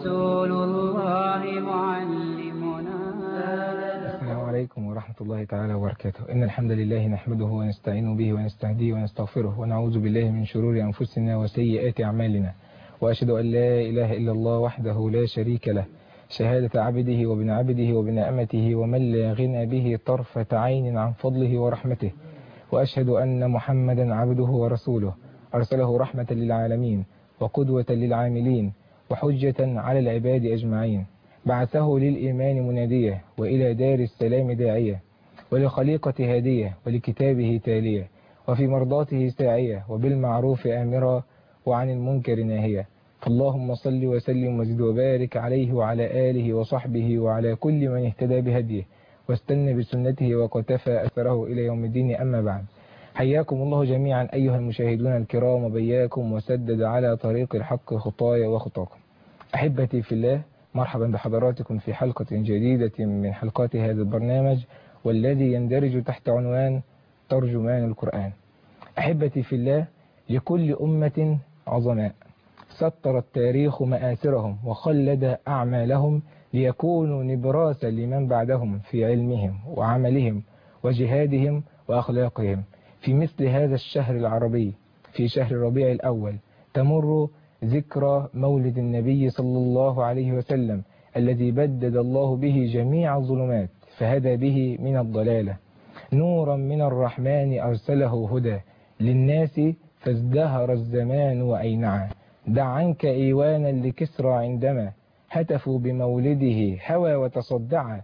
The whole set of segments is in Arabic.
رسول الله معلمنا. السلام عليكم ورحمة الله تعالى وبركاته. إن الحمد لله نحمده ونستعين به ونستهديه ونستغفره ونعوذ بالله من شرور أنفسنا وسيئات أعمالنا، وأشهد أن لا إله إلا الله وحده لا شريك له، شهادة عبده وابن عبده وابن أمته ومن لا غنى به طرفة عين عن فضله ورحمته، وأشهد أن محمدا عبده ورسوله أرسله رحمة للعالمين وقدوة للعاملين وحجة على العباد أجمعين، بعثه للإيمان منادية وإلى دار السلام داعية ولخليقة هادية ولكتابه تالية وفي مرضاته ساعية وبالمعروف آمرا وعن المنكر ناهية. اللهم صل وسلم وزد وبارك عليه وعلى آله وصحبه وعلى كل من اهتدى بهديه واستنى بسنته وقتفى أثره إلى يوم الدين. أما بعد، حياكم الله جميعا أيها المشاهدون الكرام وبياكم وسدد على طريق الحق خطايا وخطاكم. أحبتي في الله، مرحبا بحضراتكم في حلقة جديدة من حلقات هذا البرنامج والذي يندرج تحت عنوان ترجمان القرآن. أحبتي في الله، لكل أمة عظماء سطر التاريخ مآثرهم وخلد أعمالهم ليكونوا نبراسا لمن بعدهم في علمهم وعملهم وجهادهم وأخلاقهم. في مثل هذا الشهر العربي، في شهر ربيع الأول، تمر ذكرى مولد النبي صلى الله عليه وسلم الذي بدد الله به جميع الظلمات فهدى به من الضلالة، نورا من الرحمن أرسله هدى للناس فازدهر الزمان وأينعا. دع عنك إيوانا لكسرى عندما هتفوا بمولده هوى وتصدعا،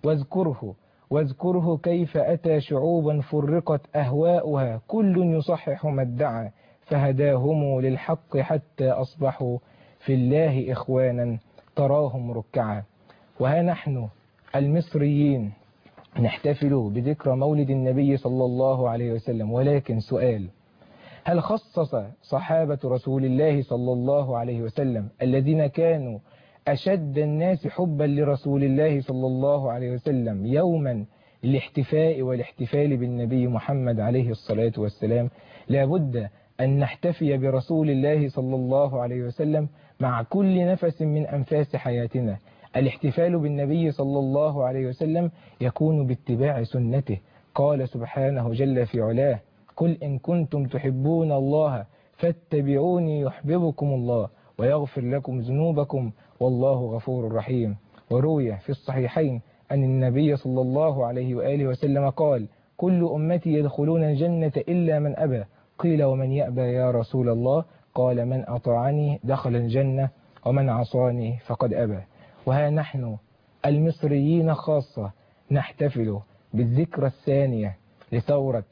واذكره كيف أتى شعوبا فرقت أهواؤها كل يصحح ما ادعى، فهداهم للحق حتى أصبحوا في الله إخوانا تراهم ركعا. وها نحن المصريين نحتفل بذكرى مولد النبي صلى الله عليه وسلم، ولكن سؤال: هل خصص صحابة رسول الله صلى الله عليه وسلم الذين كانوا أشد الناس حبا لرسول الله صلى الله عليه وسلم يوما للاحتفاء والاحتفال بالنبي محمد عليه الصلاة والسلام؟ لابد أن نحتفي برسول الله صلى الله عليه وسلم مع كل نفس من أنفاس حياتنا. الاحتفال بالنبي صلى الله عليه وسلم يكون باتباع سنته. قال سبحانه جل في علاه: قل إن كنتم تحبون الله فاتبعوني يحببكم الله ويغفر لكم ذنوبكم والله غفور رحيم. وروي في الصحيحين أن النبي صلى الله عليه وآله وسلم قال: كل أمتي يدخلون الجنة إلا من أبى. قيل: ومن يأبى يا رسول الله؟ قال: من أطاعني دخل الجنة ومن عصاني فقد أبى. وها نحن المصريين خاصة نحتفل بالذكرى الثانية لثورة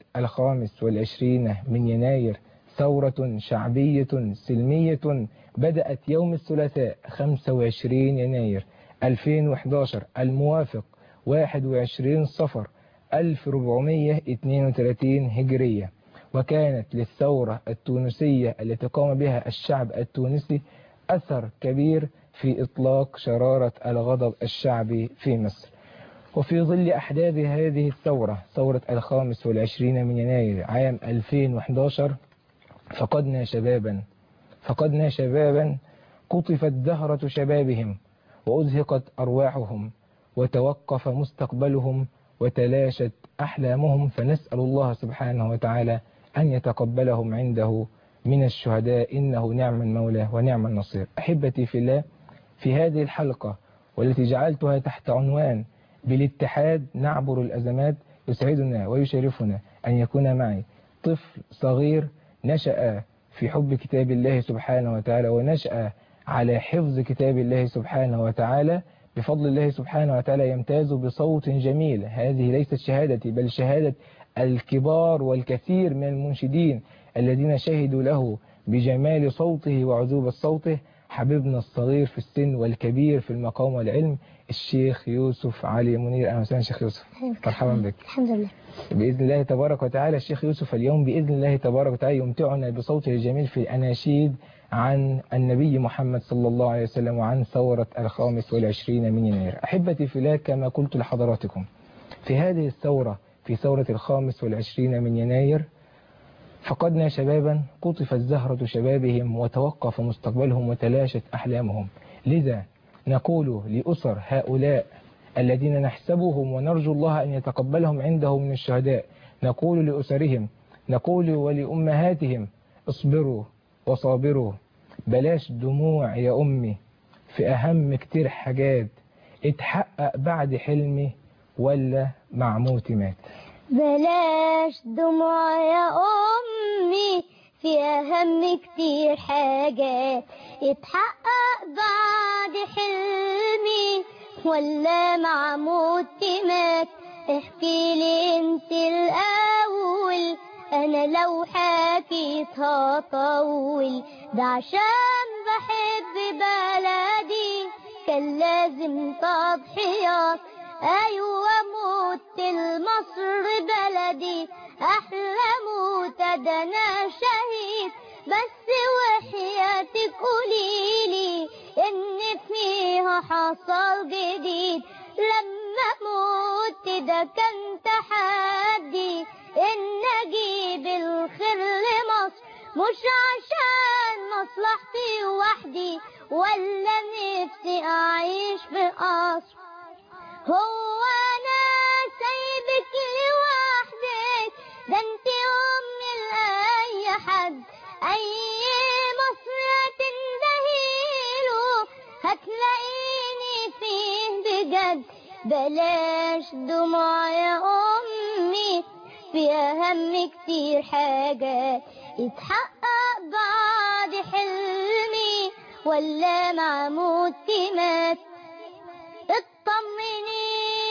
25 من يناير، ثورة شعبية سلمية بدأت يوم الثلاثاء 25 يناير 2011 الموافق 21 صفر 1432 هجرية، وكانت للثورة التونسية التي قام بها الشعب التونسي أثر كبير في إطلاق شرارة الغضب الشعبي في مصر. وفي ظل أحداث هذه الثورة، ثورة 25 من يناير عام 2011، فقدنا شبابا قطفت زهرة شبابهم وأزهقت أرواحهم وتوقف مستقبلهم وتلاشت أحلامهم، فنسأل الله سبحانه وتعالى أن يتقبلهم عنده من الشهداء، إنه نعم المولى ونعم النصير. أحبتي في الله، في هذه الحلقة والتي جعلتها تحت عنوان بالاتحاد نعبر الأزمات، يسعدنا ويشرفنا أن يكون معي طفل صغير نشأ في حب كتاب الله سبحانه وتعالى ونشأ على حفظ كتاب الله سبحانه وتعالى. بفضل الله سبحانه وتعالى يمتاز بصوت جميل. هذه ليست شهادتي بل شهادة الكبار والكثير من المنشدين الذين شهدوا له بجمال صوته وعذوبة صوته. حبيبنا الصغير في السن والكبير في المقام والعلم، الشيخ يوسف علي منير. أهلا وسهلا شيخ يوسف، مرحبا بك. الحمد لله. بإذن الله تبارك وتعالى الشيخ يوسف اليوم بإذن الله تبارك وتعالى يمتعنا بصوته الجميل في الأناشيد عن النبي محمد صلى الله عليه وسلم وعن ثورة 25 من يناير. أحبتي في الله، كما قلت لحضراتكم، في هذه الثورة، في ثورة 25 من يناير، فقدنا شبابا قطفت زهرة شبابهم وتوقف مستقبلهم وتلاشت أحلامهم. لذا نقول لأسر هؤلاء الذين نحسبهم ونرجو الله أن يتقبلهم عنده من الشهداء، نقول لأسرهم، نقول ولأمهاتهم: اصبروا وصابروا، بلاش دموع يا أمي، في أهم كتير حاجات اتحقق بعد حلمي ولا مع موتي مات. بلاش دموع يا أمي، في أهم كتير حاجات اتحقق بعد حلمي ولا مع موتي مات. احكي لي انت الأول، أنا لو حكيت هطول، ده عشان بحب بلدي كان لازم تضحيات. أيوة موت لمصر بلدي أحلى موت، ده أنا شهيد. بس وحياتك قوليلي إن فيها حصل جديد. لما موت ده كان تحدي إن أجيب الخير لمصر، مش عشان مصلحتي وحدي ولا نفسي أعيش في قصر. هو أنا سايبك لوحدك، ده انت أمي لأي حد. أي مصر هتندهيله هتلاقيني فيه بجد. بلاش دموع يا أمي، في أهم كتير حاجات اتحقق بعد حلمي ولا مع موتي مات. اطمني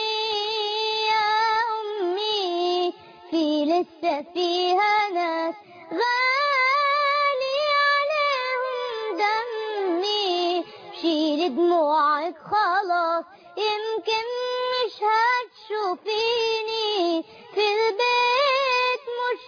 يا أمي، في لسه فيها ناس غالي عليهم دمي. شيلي دموعك خلاص، يمكن مش هتشوفيني في البيت، مش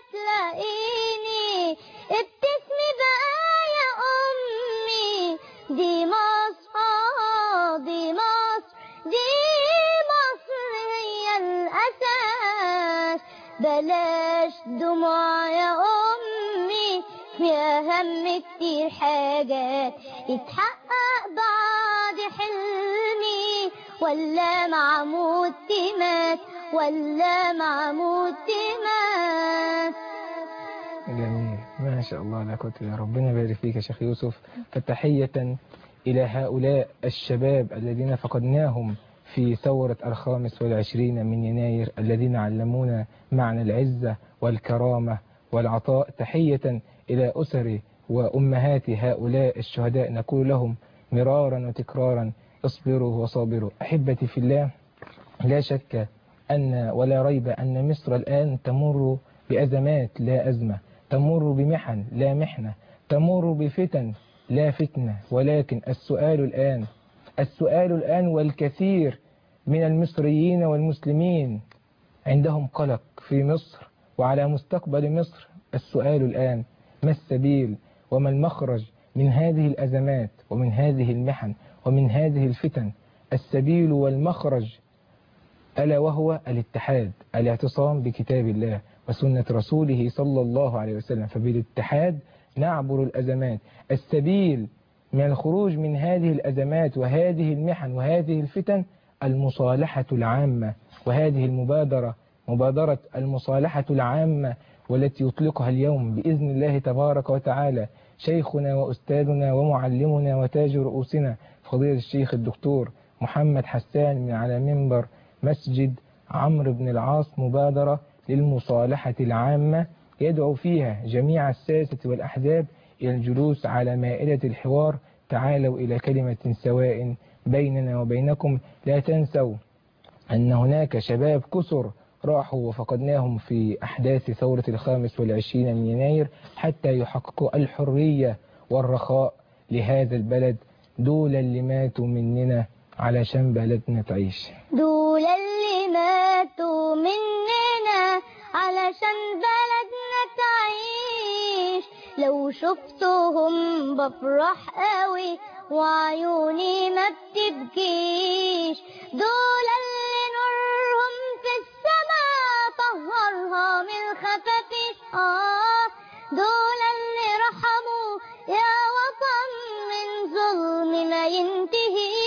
هتلاقيني. ابتسمي بقى يا أمي، دي مصر، دي مصر، دي مصر هي الأساس. بلاش دموع يا أمي، في أهم كتير حاجات اتحقق بعد حلمي ولا مع موتي مات، ولا مع موتي مات. جميل، ما شاء الله، لا قوة إلا ربنا يبارك فيك يا شيخ يوسف. فتحية إلى هؤلاء الشباب الذين فقدناهم في ثورة 25 من يناير، الذين علمونا معنى العزة والكرامة والعطاء. تحية إلى أسر وأمهات هؤلاء الشهداء، نقول لهم مرارا وتكرارا: اصبروا وصابروا. أحبتي في الله، لا شك أن ولا ريب أن مصر الآن تمر بأزمات لا أزمة، تمر بمحن لا محنة، تمر بفتن لا فتنة. ولكن السؤال الآن والكثير من المصريين والمسلمين عندهم قلق في مصر وعلى مستقبل مصر. السؤال الآن: ما السبيل وما المخرج من هذه الأزمات ومن هذه المحن ومن هذه الفتن؟ السبيل والمخرج ألا وهو الاتحاد، الاعتصام بكتاب الله وسنة رسوله صلى الله عليه وسلم. فبالاتحاد نعبر الأزمات. السبيل من الخروج من هذه الأزمات وهذه المحن وهذه الفتن المصالحة العامة، وهذه مبادرة المصالحة العامة، والتي يطلقها اليوم بإذن الله تبارك وتعالى شيخنا وأستاذنا ومعلمنا وتاج رؤوسنا فضيلة الشيخ الدكتور محمد حسان من على منبر مسجد عمرو بن العاص. مبادرة للمصالحة العامة يدعو فيها جميع الساسة والأحزاب إلى الجلوس على مائدة الحوار. تعالوا إلى كلمة سواء بيننا وبينكم. لا تنسوا أن هناك شباب كثر راحوا وفقدناهم في أحداث ثورة 25 من يناير حتى يحققوا الحرية والرخاء لهذا البلد. دول اللي ماتوا مننا علشان بلدنا تعيش، دول اللي ماتوا مننا علشان بلدنا تعيش. لو شفتهم بفرح قوي وعيوني ما بتبكيش. دول اللي نورهم في السماء طهرها من الخفافيش. دول اللي رحموا يا وطن من ظلم ما ينتهي.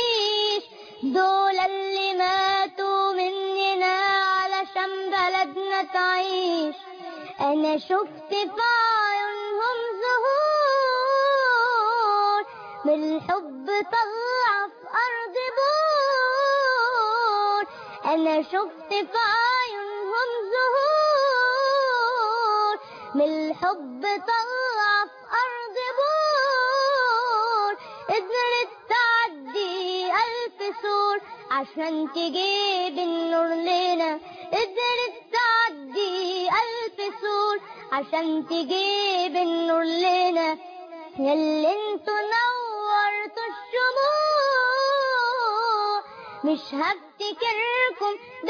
تعيش. أنا شفت في عيونهم زهور من الحب طلع في أرض بور. أنا شفت في عيونهم زهور من الحب طلع في أرض بور. قدرت تعدي 1000 سور عشان تجيب النور لنا. قدرت تعدي 1000 سور عشان تجيب النور لنا. ياللي انتوا نورتوا الشموع مش هفتكركم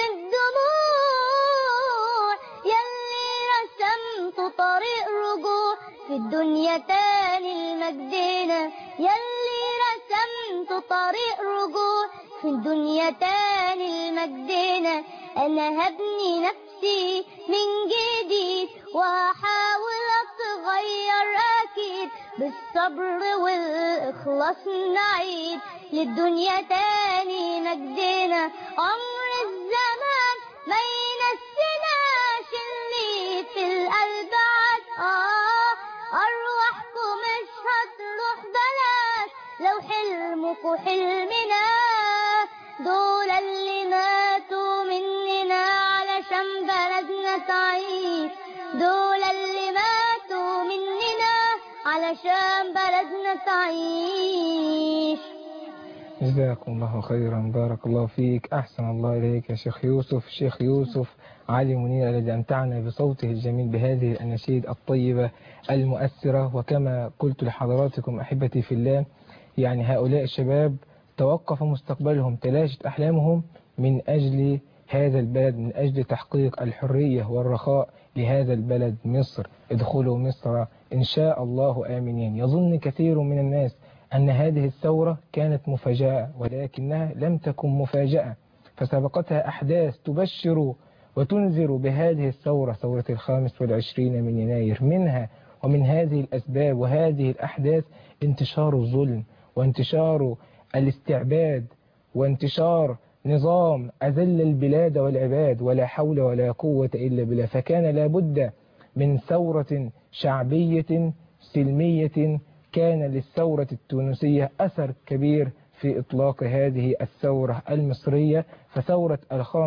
بالدموع. ياللي رسمتوا طريق رجوع في الدنيا تاني لمجدنا. ياللي رسمتوا طريق رجوع في الدنيا تاني لمجدنا. أنا هبني نفسي من جديد وهحاول أتغير أكيد. بالصبر والإخلاص نعيد للدنيا تاني مجدنا. عمر الزمان ما ينسيناش اللي في القلب عاد. أرواحكم مش هتروح بلاش لو حلمكوا حلمنا. دول اللي ماتوا مننا علشان بلدنا تعيش. دول اللي ماتوا مننا علشان بلدنا تعيش. جزاكم الله خيرا، بارك الله فيك، أحسن الله إليك يا شيخ يوسف. الشيخ يوسف علي منير الذي أمتعنا بصوته الجميل بهذه الأناشيد الطيبة المؤثرة. وكما قلت لحضراتكم أحبتي في الله، يعني هؤلاء الشباب توقف مستقبلهم، تلاشت أحلامهم من أجل هذا البلد، من أجل تحقيق الحرية والرخاء لهذا البلد مصر. ادخلوا مصر إن شاء الله آمنين. يظن كثير من الناس أن هذه الثورة كانت مفاجأة، ولكنها لم تكن مفاجأة، فسبقتها أحداث تبشر وتنذر بهذه الثورة، ثورة 25 من يناير. منها ومن هذه الأسباب وهذه الأحداث انتشار الظلم وانتشار الاستعباد وانتشار نظام أذل البلاد والعباد، ولا حول ولا قوة إلا بالله. فكان لابد من ثورة شعبية سلمية. كان للثورة التونسية أثر كبير في إطلاق هذه الثورة المصرية. فثورة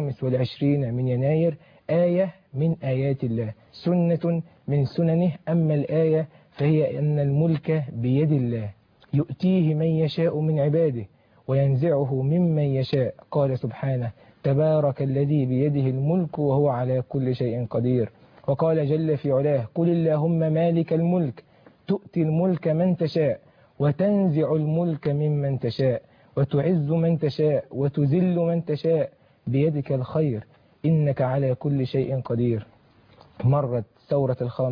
25 من يناير آية من آيات الله، سنة من سننه. أما الآية فهي أن الملك بيد الله، يؤتيه من يشاء من عباده وينزعه ممن يشاء. قال سبحانه: تبارك الذي بيده الملك وهو على كل شيء قدير. وقال جل في علاه: قل اللهم مالك الملك تؤتي الملك من تشاء وتنزع الملك ممن تشاء وتعز من تشاء وتذل من تشاء بيدك الخير إنك على كل شيء قدير. مرت ثورة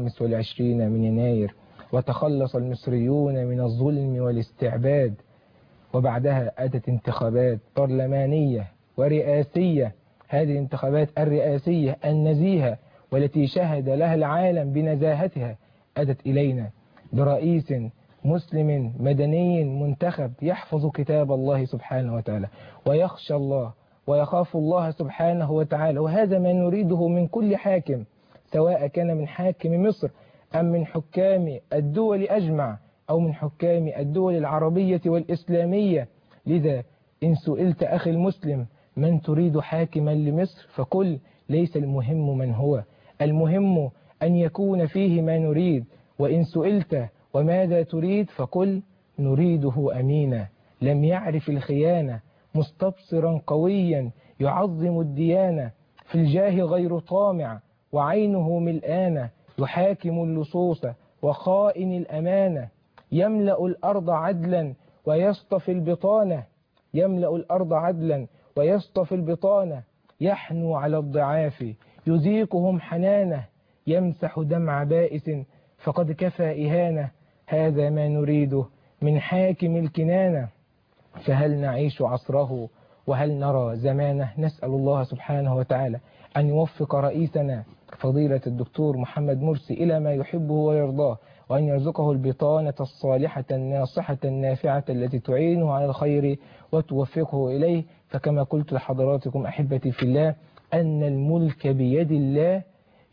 25 من يناير وتخلص المصريون من الظلم والاستعباد، وبعدها أتت انتخابات برلمانية ورئاسية. هذه الانتخابات الرئاسية النزيهة والتي شهد لها العالم بنزاهتها أتت إلينا برئيس مسلم مدني منتخب يحفظ كتاب الله سبحانه وتعالى ويخشى الله ويخاف الله سبحانه وتعالى. وهذا ما نريده من كل حاكم، سواء كان من حاكم مصر أم من حكام الدول أجمع أو من حكام الدول العربية والإسلامية. لذا إن سئلت أخي المسلم من تريد حاكما لمصر فقل: ليس المهم من هو، المهم أن يكون فيه ما نريد. وإن سئلت وماذا تريد فقل: نريده أمينا لم يعرف الخيانة، مستبصرا قويا يعظم الديانة، في الجاه غير طامع وعينه ملآنة، يحاكم اللصوص وخائن الأمانة، يملأ الأرض عدلا ويصطفي البطانة، يملأ الأرض عدلا ويصطفي البطانة، يحنو على الضعاف يذيقهم حنانه، يمسح دمع بائس فقد كفى إهانة. هذا ما نريده من حاكم الكنانة. فهل نعيش عصره وهل نرى زمانه؟ نسأل الله سبحانه وتعالى أن يوفق رئيسنا فضيلة الدكتور محمد مرسي إلى ما يحبه ويرضاه، وأن يرزقه البطانة الصالحة الناصحة النافعة التي تعينه على الخير وتوفقه إليه. فكما قلت لحضراتكم أحبتي في الله أن الملك بيد الله،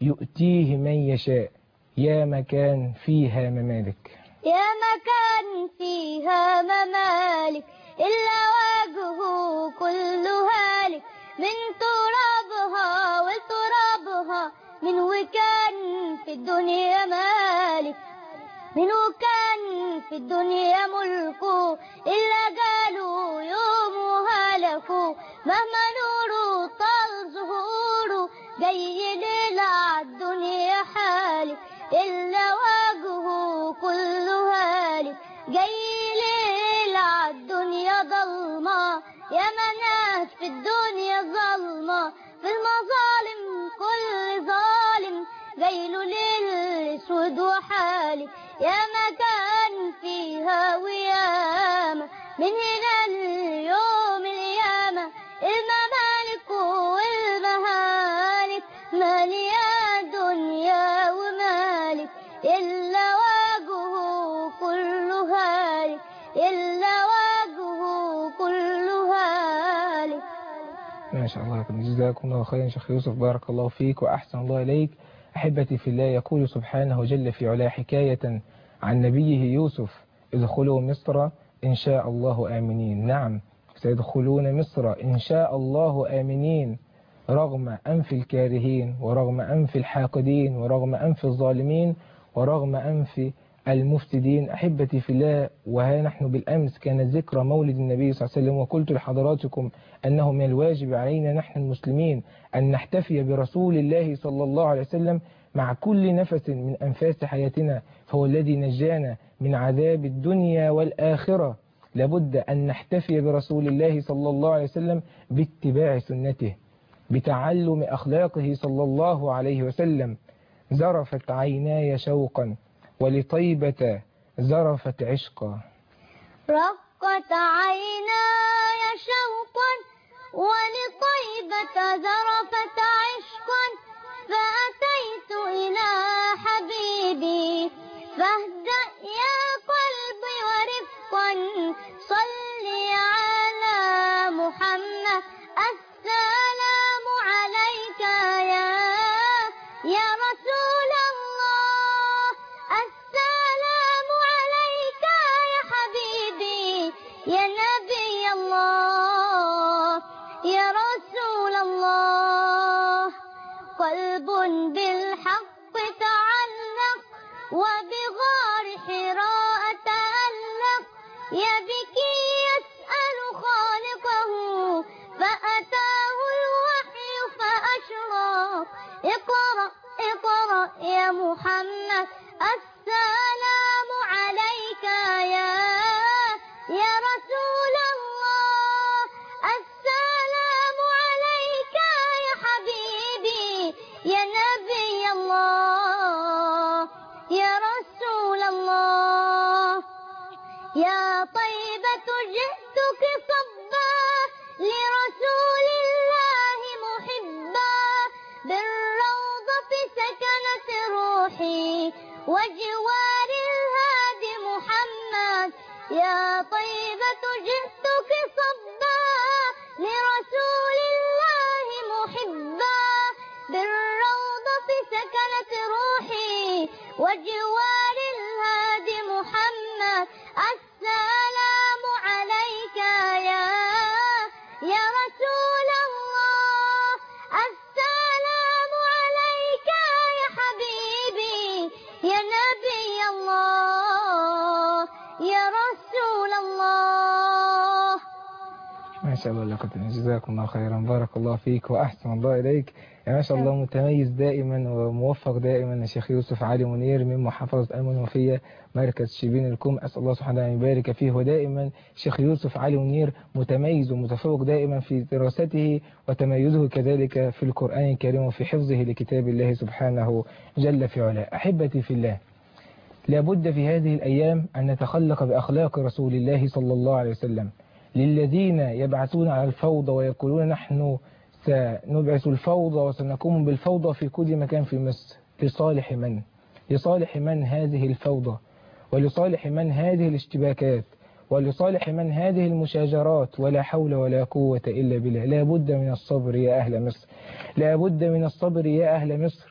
يؤتيه من يشاء يا مكان فيها ممالك. يا مكان فيها ممالك إلا وجهه كل هالك، من ترابها ولترابها من وكان في الدنيا مالك، من وكان في الدنيا ملكه إلا قالوا يوم هلكوا، مهما نوره طال ظهوره جاي ليلة عالدنيا حالك، إلا وجهه كله هالك جاي ليلة عالدنيا ضلمة، يا مناس في الدنيا ظلمة، في المظالم كل ظالم جايله ليل اسود وحالك، يا مكان فيها وياما من هنا اليوم القيامة، الممالك والمهالك مالية دنيا ومالك، إلا وجهه كله هالك، إلا وجهه كله هالك. ما شاء الله، جزاكم الله خيرا شيخ يوسف، بارك الله فيك وأحسن الله إليك. أحبتي في الله، يقول سبحانه جل في علاه حكاية عن نبيه يوسف: ادخلوا مصر إن شاء الله آمنين. نعم، سيدخلون مصر إن شاء الله آمنين، رغم أنف الكارهين، ورغم أنف الحاقدين، ورغم أنف الظالمين، ورغم أنف المفسدين. أحبتي في الله، وها نحن بالأمس كانت ذكرى مولد النبي صلى الله عليه وسلم، وقلت لحضراتكم أنه من الواجب علينا نحن المسلمين أن نحتفي برسول الله صلى الله عليه وسلم مع كل نفس من أنفاس حياتنا، فهو الذي نجانا من عذاب الدنيا والآخرة. لابد أن نحتفي برسول الله صلى الله عليه وسلم باتباع سنته، بتعلم أخلاقه صلى الله عليه وسلم. زرفت عيناي شوقا ولطيبة زرفت عشقا. رقت عيناي شوقا ولطيبة ذرفت عشقا، فأتيت إلى حبيبي فاهدأ يا قلبي ورفقا، صلي على محمد السلام عليك يا رسول الله، السلام عليك يا حبيبي يا نبي الله يا رسول الله. قلب بالحق تعلق وبغار حراء تألق، يبكي يسأل خالقه فأتاه الوحي فأشرق. اقرأ اقرأ يا محمد السلام عليك يا رسول الله، السلام عليك يا حبيبي يا نبي الله يا رسول الله. يا طيبة جئتك صبا لرسول الله محبا، بالروضة سكنت روحي وجوار الهادي محمد. يا طيبة جئتك صبا لرسول الله محبا، بالروضة سكنت روحي وجوار الهادي محمد. السلام عليك يا رسول الله، السلام عليك يا حبيبي يا نبي الله يا رسول الله. ما شاء الله، لقد جزاكم الله خيرا، بارك الله فيك وأحسن الله إليك. ما شاء الله، متميز دائما وموفق دائما يا شيخ يوسف علي منير من محافظة المنوفية مركز شبين الكوم. أسأل الله سبحانه أن يبارك فيه. ودائما شيخ يوسف علي منير متميز ومتفوق دائما في دراسته، وتميزه كذلك في القرآن الكريم وفي حفظه لكتاب الله سبحانه جل في علاه. أحبتي في الله، لابد في هذه الأيام أن نتخلق بأخلاق رسول الله صلى الله عليه وسلم. للذين يبعثون على الفوضى ويقولون نحن سنبعث الفوضى وسنقوم بالفوضى في كل مكان في مصر، لصالح من؟ لصالح من هذه الفوضى؟ ولصالح من هذه الاشتباكات؟ ولصالح من هذه المشاجرات؟ ولا حول ولا قوة إلا بالله. لا بد من الصبر يا أهل مصر، لا بد من الصبر يا أهل مصر.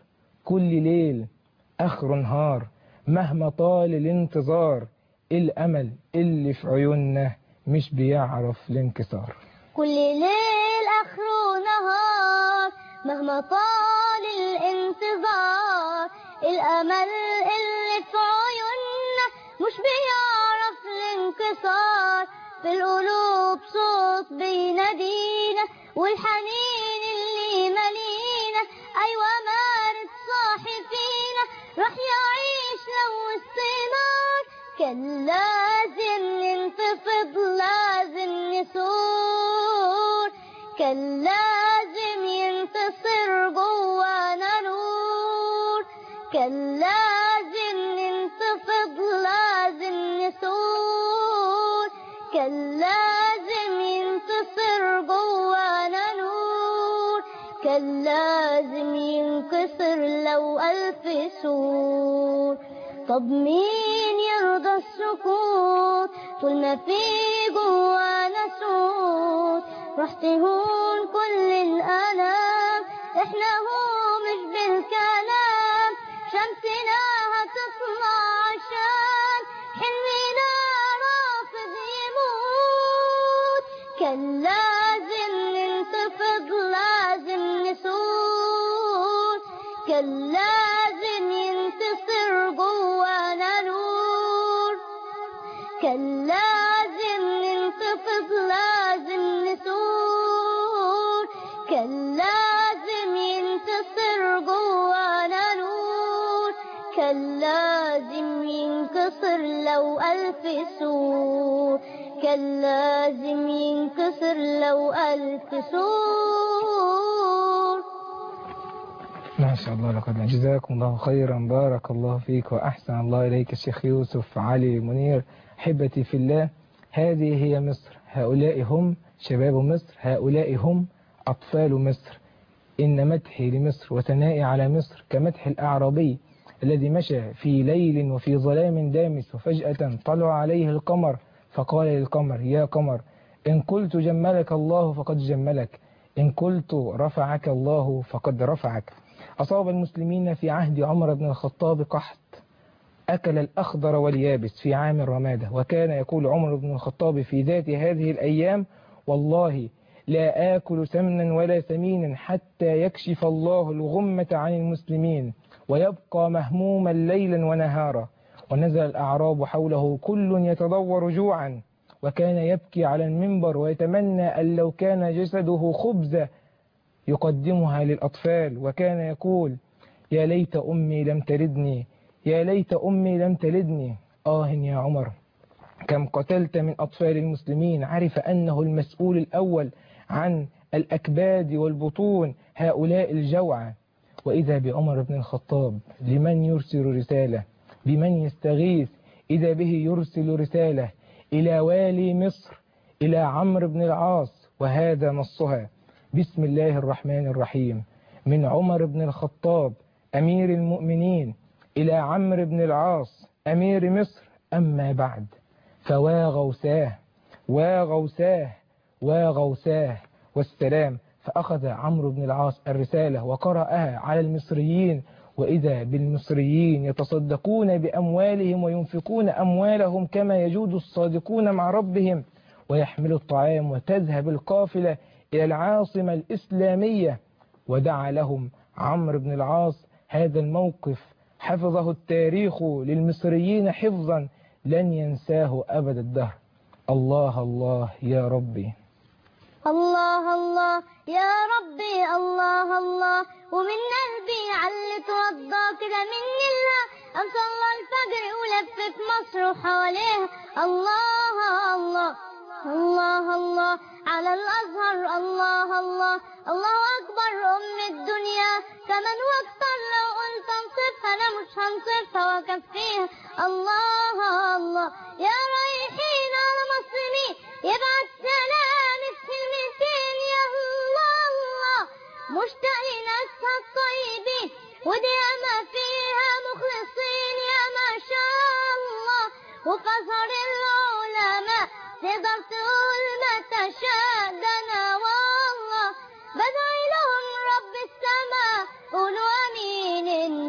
كل ليل آخر نهار، مهما طال الانتظار، الأمل اللي في عيوننا مش بيعرف الانكسار. كل ليل آخره نهار، مهما طال الانتظار، الأمل اللي في عيوننا مش بيعرف الانكسار. في القلوب صوت بينادينا والحنين اللي ملينا، أيوة مارد صاحي فينا راح يعيش لو الثمار. كان لازم ننتفض، لازم نثور، كان لازم ينتصر جوانا نور. كان لازم ننتفض، لازم نثور، كان لازم ينتصر جوانا نور. كان لازم ينكسر لو ألف سور. طب مين يرضى السكوت طول ما في جوانا صوت؟ راح تهون كل الآلام، احنا هو مش بالكلام. شمسنا هتطلع عشان حلمنا رافض يموت. كان لازم ننتفض، لازم نثور، كان لازم ينتصر جوانا نور. كان لازم ننتفض، لازم نثور، كان لازم ينتصر جوانا نور. كان لازم ينكسر لو ألف سور، كان لازم ينكسر لو ألف سور. ما شاء الله، لقد جزاكم الله خيرا، بارك الله فيك وأحسن الله إليك الشيخ يوسف علي منير. أحبتي في الله، هذه هي مصر، هؤلاء هم شباب مصر، هؤلاء هم أطفال مصر. إن مدحي لمصر وثنائي على مصر كمدح الأعرابي الذي مشى في ليل وفي ظلام دامس، وفجأة طلع عليه القمر فقال للقمر: يا قمر، إن قلت جملك الله فقد جملك، إن قلت رفعك الله فقد رفعك. أصاب المسلمين في عهد عمر بن الخطاب قحط أكل الأخضر واليابس في عام الرمادة، وكان يقول عمر بن الخطاب في ذات هذه الأيام: والله لا آكل سمنا ولا سمينا حتى يكشف الله الغمة عن المسلمين ويبقى مهموما ليلا ونهارا. ونزل الأعراب حوله كل يتضور جوعا، وكان يبكي على المنبر ويتمنى أن لو كان جسده خبزة يقدمها للأطفال، وكان يقول: يا ليت أمي لم تلدني، يا ليت أمي لم تلدني. يا عمر، كم قتلت من أطفال المسلمين. عرف أنه المسؤول الأول عن الأكباد والبطون، هؤلاء الجوعى. وإذا بعمر بن الخطاب لمن يرسل رسالة، بمن يستغيث، إذا به يرسل رسالة إلى والي مصر، إلى عمرو بن العاص، وهذا نصها: بسم الله الرحمن الرحيم، من عمر بن الخطاب أمير المؤمنين إلى عمرو بن العاص أمير مصر، أما بعد، فوا غوساه وغوساه وغوساه والسلام. فأخذ عمرو بن العاص الرسالة وقرأها على المصريين، وإذا بالمصريين يتصدقون بأموالهم وينفقون أموالهم كما يجود الصادقون مع ربهم، ويحملوا الطعام وتذهب القافلة إلى العاصمة الإسلامية. ودعا لهم عمرو بن العاص. هذا الموقف حفظه التاريخ للمصريين حفظا لن ينساه أبد الدهر. الله الله يا ربي، الله الله يا ربي، الله الله. ومن قلبي علي توضى كده من الله، قام صلى الفجر ولف في مصر وحواليها. الله الله الله الله على الأزهر. الله الله الله أكبر أم الدنيا، كمان واكتر لو قلت انصفها أنا مش هنصفها وأكفيها. الله الله يا رايحين على مسلمين، يبعت سلام الكلمتين يا الله الله. مشتاق لناسها الطيبين وديما فيها مخلصين يا ما شاء الله. وفي أزهر العلماء تقدر تقول ما تشاء، ده أنا والله بدعي لهم رب السماء قولوا آمين.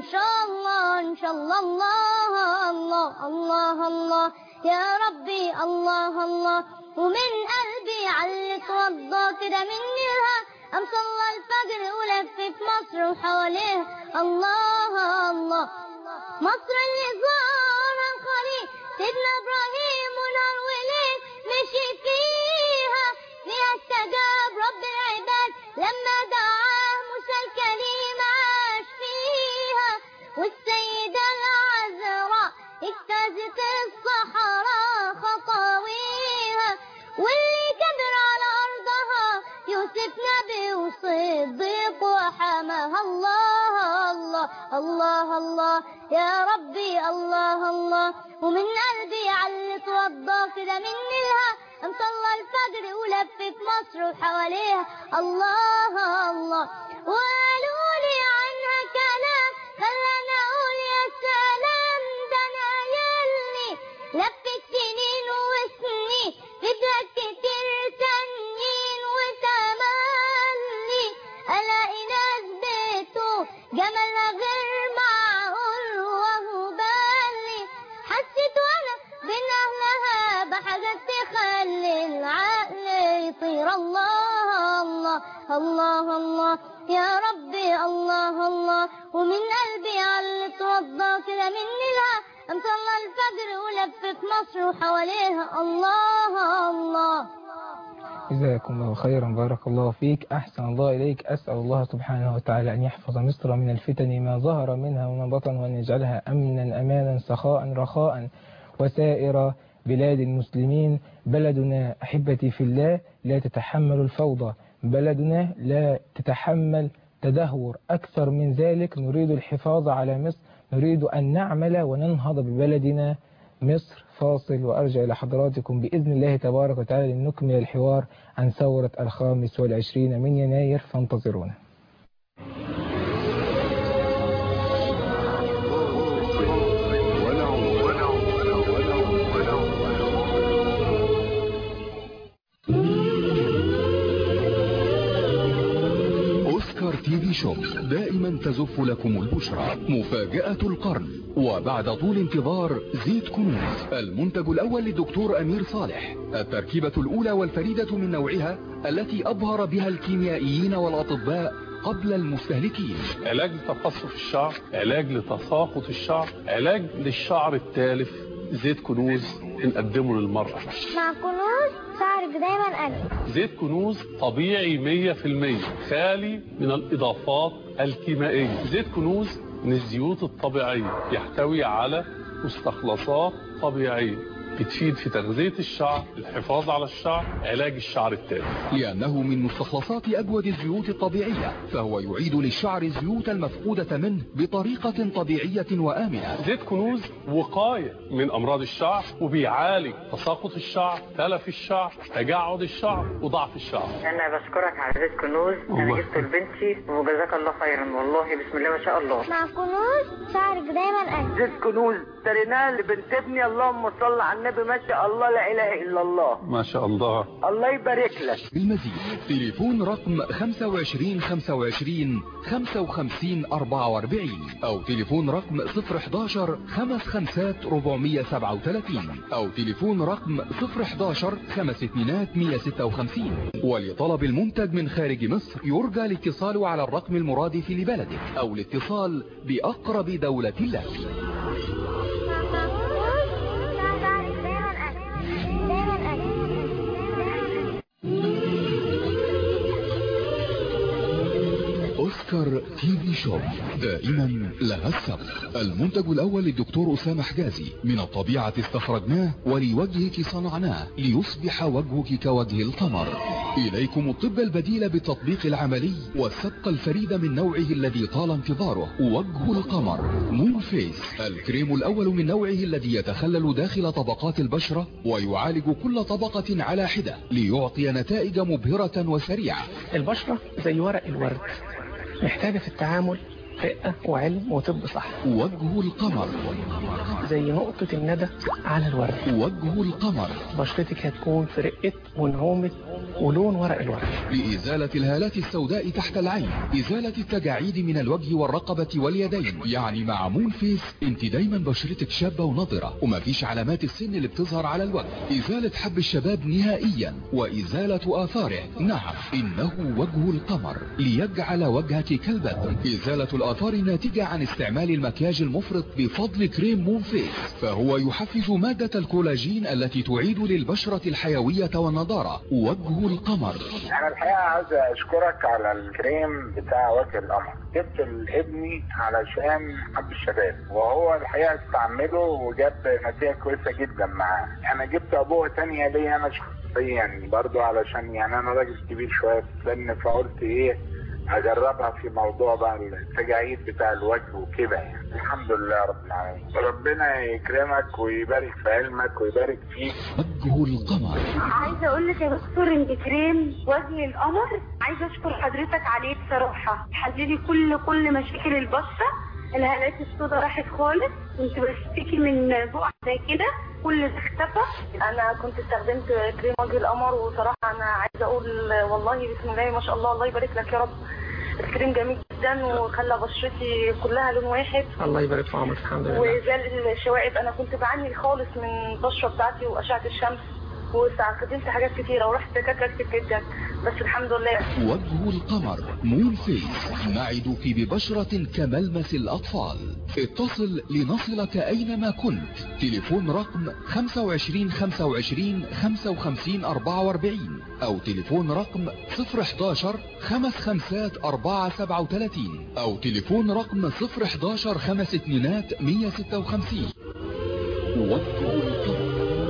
شاء الله. الله الله الله الله يا ربي الله الله. ومن قلبي علي اتوضى كده من نيلها، قام صلى الفجر ولف في مصر وحواليها. الله الله مصر اللي زارها الخليل سيدنا ابراهيم ونار وليل مشي فيها استجاب رب العباد لما دعاه موسى الكريم عاش فيها. والسيدة العذراء اجتازت الصحراء خطاويها، واللي كبر على أرضها يوسف نبي وصديق وحماها. الله الله الله الله يا ربي الله الله. ومن قلبي علي اتوضى كده من نيلها، قام صلى الفجر ولف في مصر وحواليها. الله الله وقالوا لي عنها كلام خلاني اقول يا سلام. ده انا ياللي لفت سنين وسنين في بلاد كتير تانيين، وتملي الاقي ناس بيته جمالها غير معقول وهو بالي. حسيت وانا بين اهلها بحاجات تخلي العقل يطير. الله الله الله الله يا ربي الله الله. ومن قلبي علي اتوضى كده من نيلها، قام صلى الفجر ولف في مصر وحواليها. الله الله. جزاكم الله خيرا، بارك الله فيك، أحسن الله إليك. أسأل الله سبحانه وتعالى أن يحفظ مصر من الفتن ما ظهر منها وما بطن، وأن يجعلها أمنا أمانا سخاء رخاء، وسائر بلاد المسلمين. بلدنا أحبتي في الله لا تتحمل الفوضى، بلدنا لا تتحمل تدهور. أكثر من ذلك نريد الحفاظ على مصر، نريد أن نعمل وننهض ببلدنا مصر. فاصل وأرجع إلى حضراتكم بإذن الله تبارك وتعالى لنكمل الحوار عن ثورة 25 من يناير، فانتظرونا. أوسكار تي في شوب دائما تزف لكم البشرى. مفاجأة القرن، وبعد طول انتظار زيت كنوز، المنتج الأول للدكتور أمير صالح، التركيبة الأولى والفريدة من نوعها التي أبهر بها الكيميائيين والأطباء قبل المستهلكين. علاج لتقصف الشعر، علاج لتساقط الشعر، علاج للشعر التالف. زيت كنوز بنقدمه للمرأة. مع كنوز شعرك دايما أجمل. زيت كنوز طبيعي 100%، خالي من الإضافات الكيميائية. زيت كنوز من الزيوت الطبيعية، يحتوي على مستخلصات طبيعية بتفيد في تغذية الشعر، الحفاظ على الشعر، علاج الشعر التالف. لأنه من مستخلصات أجود الزيوت الطبيعية، فهو يعيد للشعر الزيوت المفقودة منه بطريقة طبيعية وآمنة. زيت كنوز وقاية من أمراض الشعر، وبيعالج تساقط الشعر، تلف الشعر، تجعد الشعر، وضعف الشعر. أنا بشكرك على زيت كنوز، أنا جبته لبنتي وجزاك الله خيرا، والله بسم الله ما شاء الله. مع كنوز شعرك دايما أجمل. زيت كنوز اشتريناه لبنت ابني، اللهم صل على النبي، ما شاء الله لا اله الا الله. ما شاء الله، الله يبارك لك. بالمزيد تليفون رقم 25 25 55 44 او تليفون رقم 011 55 437 او تليفون رقم 011 52 156. ولطلب المنتج من خارج مصر يرجى الاتصال على الرقم المرادف لبلدك او الاتصال بأقرب دولة لك. أوسكار تي في شوب دائما لها السبق. المنتج الأول للدكتور أسامة حجازي، من الطبيعة استخرجناه ولوجهك صنعناه ليصبح وجهك كوجه القمر. إليكم الطب البديل بالتطبيق العملي والسبقة الفريدة من نوعه الذي طال انتظاره، وجه القمر مون فيس، الكريم الأول من نوعه الذي يتخلل داخل طبقات البشرة ويعالج كل طبقة على حدة ليعطي نتائج مبهرة وسريعة. البشرة زي ورق الورد، محتاجة في التعامل رقة وعلم وطب صح. وجه القمر زي نقطة الندى على الورق. وجه القمر بشرتك هتكون في رقة ونعومة ولون ورق الورق. لإزالة الهالات السوداء تحت العين، إزالة التجاعيد من الوجه والرقبة واليدين. يعني مع مون فيس انت دايما بشرتك شابة ونضرة ومفيش علامات السن اللي بتظهر على الوجه. إزالة حب الشباب نهائيا وإزالة آثاره. نعم إنه وجه القمر ليجعل وجهك كالبدر. إزالة الآثار الناتجة عن استعمال المكياج المفرط بفضل كريم مون فيس، فهو يحفز مادة الكولاجين التي تعيد للبشرة الحيوية والنضارة. وجه القمر. أنا الحقيقة عايز أشكرك على الكريم بتاع وجه القمر. جبت لابني علشان حب الشباب وهو الحقيقة استعمله وجاب نتيجة كويسة جدا معاه. أنا جبت أبوه تانية ليا أنا شخصيا برضو علشان يعني أنا راجل كبير شوية في السن، فقلت إيه اجربها في موضوع بقى التجاعيد بتاع الوجه وكده يعني. الحمد لله رب العالمين. ربنا يكرمك ويبارك في علمك ويبارك فيك. وجه القمر. عايزه اقول لك يا دكتور ان كريم وجه القمر عايزه اشكر حضرتك عليه بصراحه. حللي كل مشاكل البشره، الهالات السوداء راحت خالص، كنت بشتكي من بقع زي كده كل ده اختفى. انا كنت استخدمت كريم وجه القمر وصراحه انا عايزه اقول والله بسم الله ما شاء الله، الله يبارك لك يا رب. الكريم جميل جدا وخلى بشرتي كلها لون واحد. الله يبارك في عمرك. الحمد لله. وزال الشوائب، انا كنت بعاني خالص من البشره بتاعتي واشعه الشمس واستخدمت حاجات كتيره ورحت دكاتره كتير جدا بس الحمد لله. وجه القمر مون فيس. نعدك ببشرة كملمس الأطفال. اتصل لنصلك أينما كنت. تليفون رقم 25 25 55 44 أو تليفون رقم 011 55 437 أو تليفون رقم 011 52 156. وجه القمر.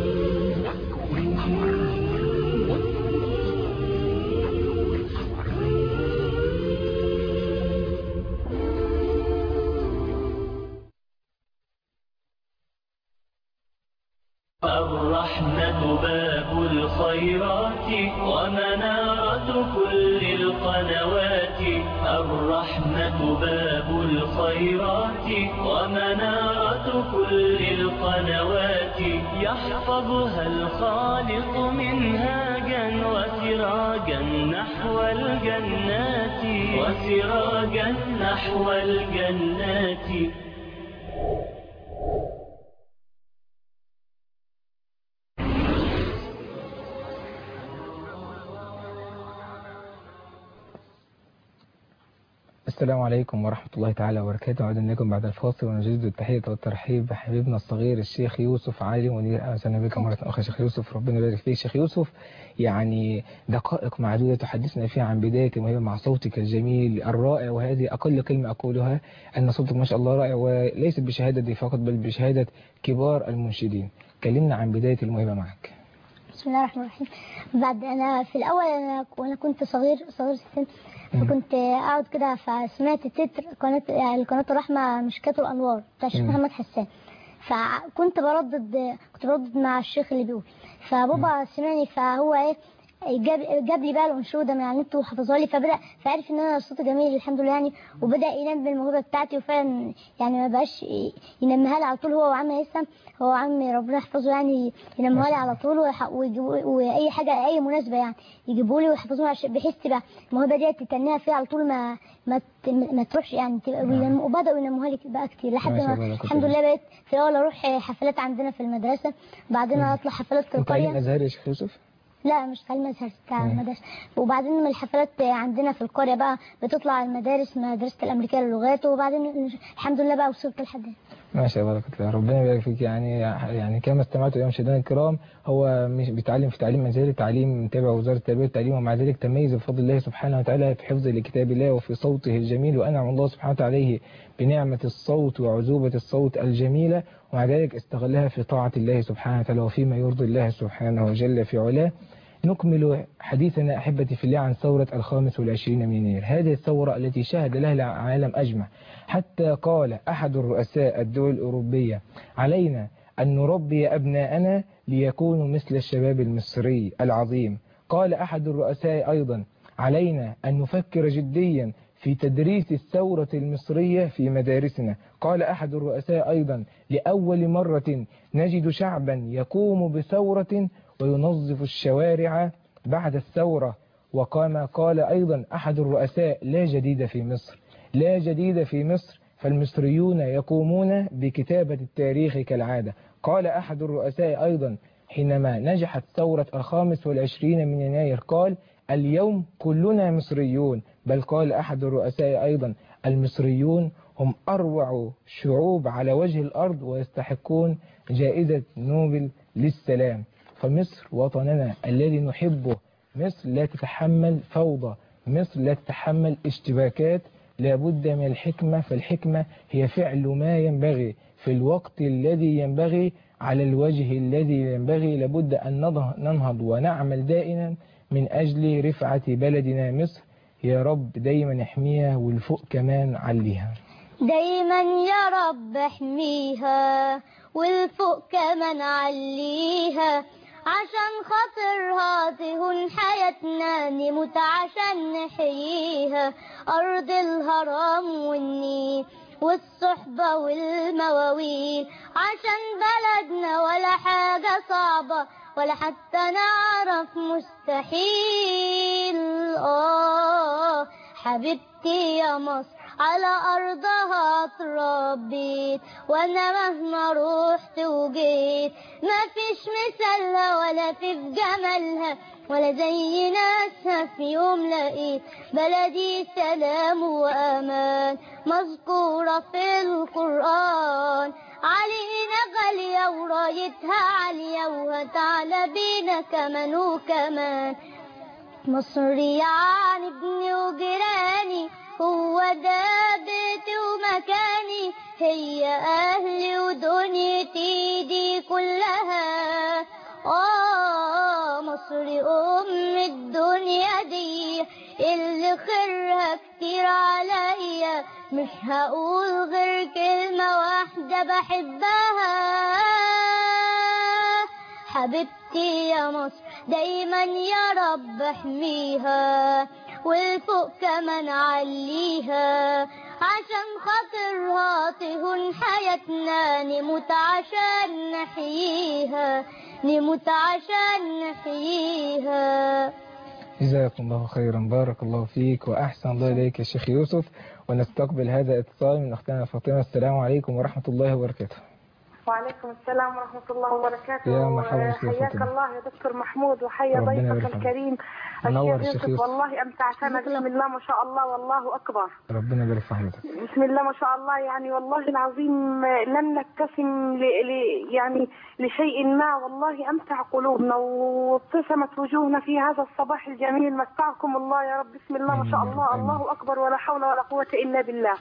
الرحمة باب الخيرات ومنارة كل القنوات. الرحمة باب الخيرات ومنارة كل القنوات. يحفظها الخالق منهاجا وسراجا نحو الجنات. وسراجا نحو الجنات. السلام عليكم ورحمة الله تعالى وبركاته. عودنا لكم بعد الفاصل ونجدد التحية والترحيب بحبيبنا الصغير الشيخ يوسف علي ونير. أهلا بك مرة أخرى شيخ يوسف، ربنا يبارك فيك. شيخ يوسف، يعني دقائق معدودة تحدثنا فيها عن بداية الموهبة مع صوتك الجميل الرائع، وهذه أقل كلمة أقولها أن صوتك ما شاء الله رائع، وليس بشهادة دي فقط بل بشهادة كبار المنشدين. كلمنا عن بداية الموهبة معك. بسم الله الرحمن الرحيم. بعد أنا في الأول أنا كنت صغير السن، فكنت اقعد كده فسمعت تتر قناة الرحمة مشكات الانوار بتاع الشيخ محمد حسان، فكنت بردد مع الشيخ اللي بيقول، فبابا سمعني فهو ايه جاب لي بقى الانشوده من على النت وحفظها لي، فعرف ان انا صوتي جميل الحمد لله يعني، وبدا ينمي الموهبه بتاعتي، وفعلا يعني ما بقاش ينميها لي على طول. هو وعم هيثم، هو عمي ربنا يحفظه يعني، ينميها لي على طول، واي حاجه اي مناسبه يعني يجيبوا لي ويحفظوها بحيث تبقى الموهبه دي تتنيها فيها على طول، ما تروحش يعني، وبداوا ينموها لي بقى كتير لحد ما الحمد لله بقيت في الاول اروح حفلات عندنا في المدرسه، بعدين اطلع حفلات في القريه. انت ازهري يا شيخ يوسف؟ لا مش تعليم ازهر، بتاع المدارس. وبعدين من الحفلات عندنا في القريه بقى بتطلع المدارس، مدرسه الامريكيه للغات، وبعدين الحمد لله بقى وصلت لحد ما شاء الله. بارك الله، ربنا يبارك فيك. يعني كما استمعتوا يا مشاهدينا الكرام، هو مش بيتعلم في تعليم منزلي، تعليم تابع وزاره التربيه والتعليم، ومع ذلك تميز بفضل الله سبحانه وتعالى في حفظه لكتاب الله وفي صوته الجميل، وانعم الله سبحانه وتعالى عليه بنعمه الصوت وعذوبه الصوت الجميله، ومع ذلك استغلها في طاعه الله سبحانه وتعالى وفيما يرضي الله سبحانه وجل في علاه. نكمل حديثنا أحبتي في الله عن ثورة 25 من يناير، هذه الثورة التي شهد لها العالم أجمع، حتى قال أحد الرؤساء الدول الأوروبية: علينا أن نربي أبناءنا ليكونوا مثل الشباب المصري العظيم. قال أحد الرؤساء أيضا: علينا أن نفكر جديا في تدريس الثورة المصرية في مدارسنا. قال أحد الرؤساء أيضا: لأول مرة نجد شعبا يقوم بثورة وينظف الشوارع بعد الثورة. وكما قال أيضا أحد الرؤساء: لا جديد في مصر، لا جديد في مصر، فالمصريون يقومون بكتابة التاريخ كالعادة. قال أحد الرؤساء أيضا حينما نجحت ثورة 25 من يناير، قال: اليوم كلنا مصريون. بل قال أحد الرؤساء أيضا: المصريون هم أروع شعوب على وجه الأرض ويستحقون جائزة نوبل للسلام. فمصر وطننا الذي نحبه. مصر لا تتحمل فوضى، مصر لا تتحمل اشتباكات، لابد من الحكمة، فالحكمة هي فعل ما ينبغي في الوقت الذي ينبغي على الوجه الذي ينبغي. لابد أن ننهض ونعمل دائما من أجل رفعة بلدنا مصر. يا رب دايما احميها والفوق كمان عليها. دايما يا رب احميها والفوق كمان عليها، عشان خاطرها تهون حياتنا، نموت عشان نحييها. أرض الهرم والنيل والصحبة والمواويل، عشان بلدنا ولا حاجة صعبة ولا حتى نعرف مستحيل. حبيبتي يا مصر على أرضها اتربيت، وأنا مهما روحت وجيت ما فيش مثالها ولا في جمالها ولا زي ناسها في يوم لقيت. بلدي سلام وأمان مذكورة في القرآن، علينا غالية ورايتها عالية وهتعلى بينا كمان وكمان. مصري يعني ابني وجيراني، هو ده بيتي ومكاني، هي أهلي ودنيتي دي كلها. مصري أم الدنيا دي اللي خيرها كتير عليا، مش هقول غير كلمة واحدة بحبها. حبيبتي يا مصر دايما يا رب احميها والفوق كمان عليها، عشان خاطرها تهون حياتنا، نموت عشان نحييها، نموت عشان نحييها. جزاكم الله خيرا، بارك الله فيك وأحسن الله إليك يا شيخ يوسف. ونستقبل هذا الاتصال من أختنا فاطمة. السلام عليكم ورحمة الله وبركاته. وعليكم السلام ورحمة الله وبركاته. يا مرحبا حياك الله يا دكتور محمود، وحيا ضيفك الكريم الشيخ يوسف. والله أمتعتنا بسم الله ما شاء الله، والله أكبر. ربنا يبارك في حضرتك. بسم الله ما شاء الله، يعني والله العظيم لم نبتسم يعني لشيء ما، والله أمتع قلوبنا وابتسمت وجوهنا في هذا الصباح الجميل. متعكم الله يا رب. بسم الله ما شاء الله، الله أكبر ولا حول ولا قوة إلا بالله.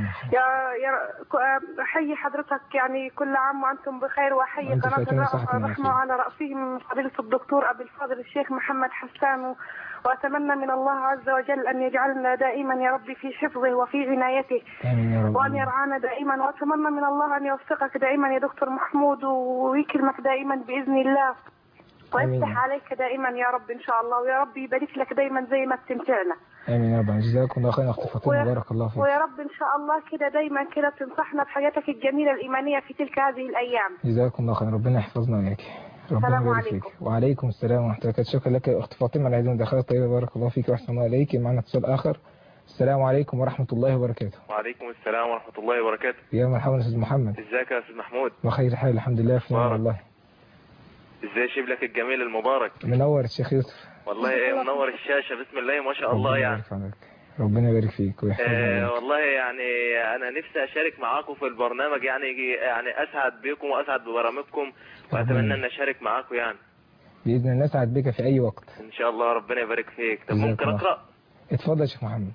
أحيي حضرتك يعني كل عام وأنتم بخير، وأحيي قناة الرحمة على رأسهم فضيلة الدكتور أبي الفاضل الشيخ محمد حسان، وأتمنى من الله عز وجل أن يجعلنا دائما يا رب في حفظه وفي عنايته، وأن يرعانا دائما. وأتمنى من الله أن يوفقك دائما يا دكتور محمود ويكرمك دائما بإذن الله، ويفتح عليك دائما يا رب إن شاء الله، ويا رب يبارك لك دائما زي ما بتمتعنا. امين يا رب. جزاكم الله خير اخت فاطمه، بارك الله فيك. ويا رب ان شاء الله كده دايما كده تنصحنا بحياتك الجميله الايمانيه في تلك هذه الايام. جزاكم الله خير، ربنا يحفظنا وياك. السلام عليكم. وعليكم السلام ورحمه الله وبركاته. شكرا لك يا اخت فاطمه على هذه المداخله الطيبه، بارك الله فيك واحسن الله اليك. معنا اتصال اخر. السلام عليكم ورحمه الله وبركاته. وعليكم السلام ورحمه الله وبركاته. يا مرحبا يا استاذ محمد. ازيك يا استاذ محمود؟ بخير حال الحمد لله في نعم والله. ازاي شبلك الجميل المبارك؟ منور الشيخ يوسف. والله منور الشاشه بسم الله ما شاء الله يعني. ربنا يبارك فيك ويحفظك. والله يعني انا نفسي اشارك معاكم في البرنامج، يعني اسعد بكم واسعد ببرامجكم، واتمنى ان اشارك معاكم يعني باذن الله. نسعد بك في اي وقت ان شاء الله. ربنا يبارك فيك. طب ممكن اقرا؟ اتفضل يا شيخ محمد.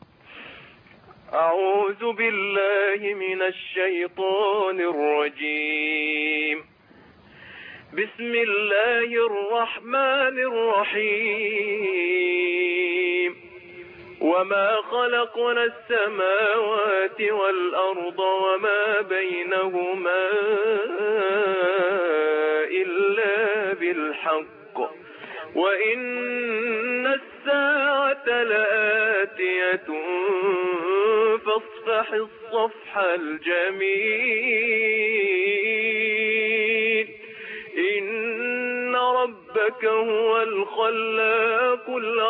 اعوذ بالله من الشيطان الرجيم. بسم الله الرحمن الرحيم. وما خلقنا السماوات والأرض وما بينهما إلا بالحق وإن الساعة لآتية حسنة فاصفح الصفح الجميل إن ربك هو الخلاق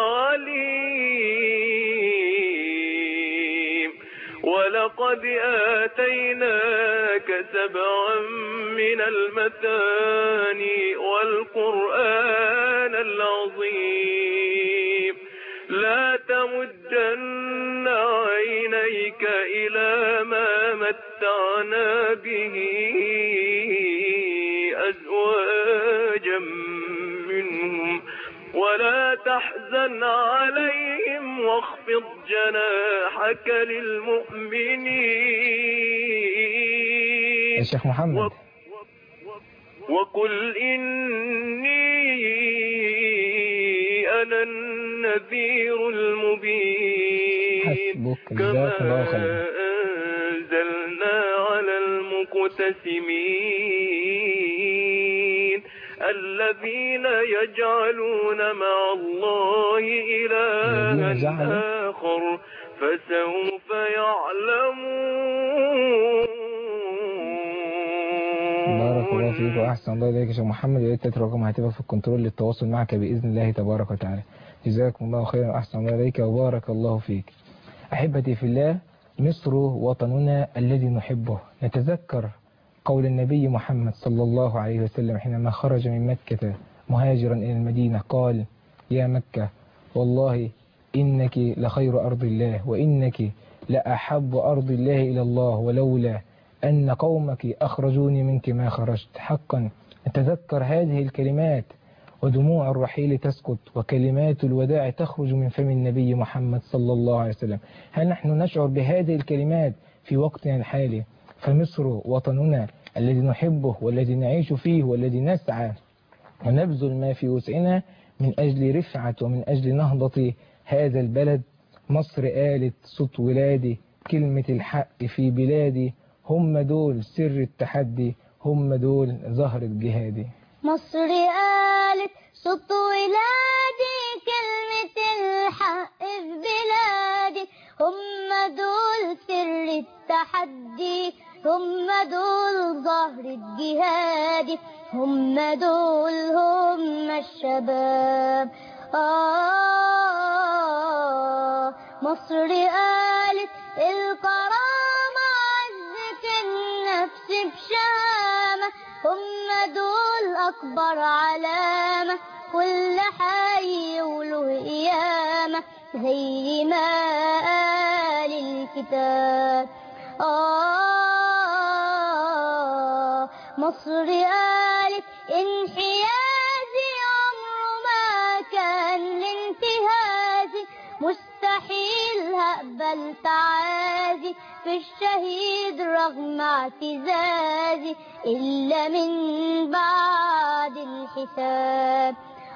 العليم ولقد آتيناك 7 من المثاني والقرآن العظيم لا تمدن عينيك إلى ما متعنا به أزواجا منهم ولا تحزن عليهم واخفض جناحك للمؤمنين يا شيخ محمد وقل إني أنا النذير المبين حسبك كما جزاك الله خيرا. أنزلنا على المقتسمين الذين يجعلون مع الله إلها آخر فسوف يعلمون. بارك الله فيك وأحسن الله إليك يا شيخ محمد. يا ريت رقم هتبقى في الكنترول للتواصل معك بإذن الله تبارك وتعالى. جزاكم الله خيرا وأحسن الله إليك وبارك الله فيك. أحبتي في الله، مصر وطننا الذي نحبه. نتذكر قول النبي محمد صلى الله عليه وسلم حينما خرج من مكة مهاجرا إلى المدينة قال: يا مكة والله إنك لخير أرض الله وإنك لأحب أرض الله إلى الله ولولا أن قومك أخرجوني منك ما خرجت. حقا نتذكر هذه الكلمات ودموع الرحيل تسكت وكلمات الوداع تخرج من فم النبي محمد صلى الله عليه وسلم. هل نحن نشعر بهذه الكلمات في وقتنا الحالي؟ فمصر وطننا الذي نحبه والذي نعيش فيه والذي نسعى ونبذل ما في وسعنا من أجل رفعة ومن أجل نهضة هذا البلد. مصر قالت صوت ولادي، كلمة الحق في بلادي، هم دول سر التحدي، هم دول زهرة جهادي. مصر قالت صوت ولادي، كلمة الحق في بلادي، هم دول سر التحدي، هم دول زهرة جهادي، هم دول هم الشباب. مصر قالت الكرامة عزة النفس بشامة، هم دول أكبر علامة، كل حي وله قيامة زي ما قال الكتاب. مصر قالت انحيازي عمره ما كان لانتهازي، مستحيل هقبل تعازي في الشهيد رغم اعتزازي إلا من بعد الحساب.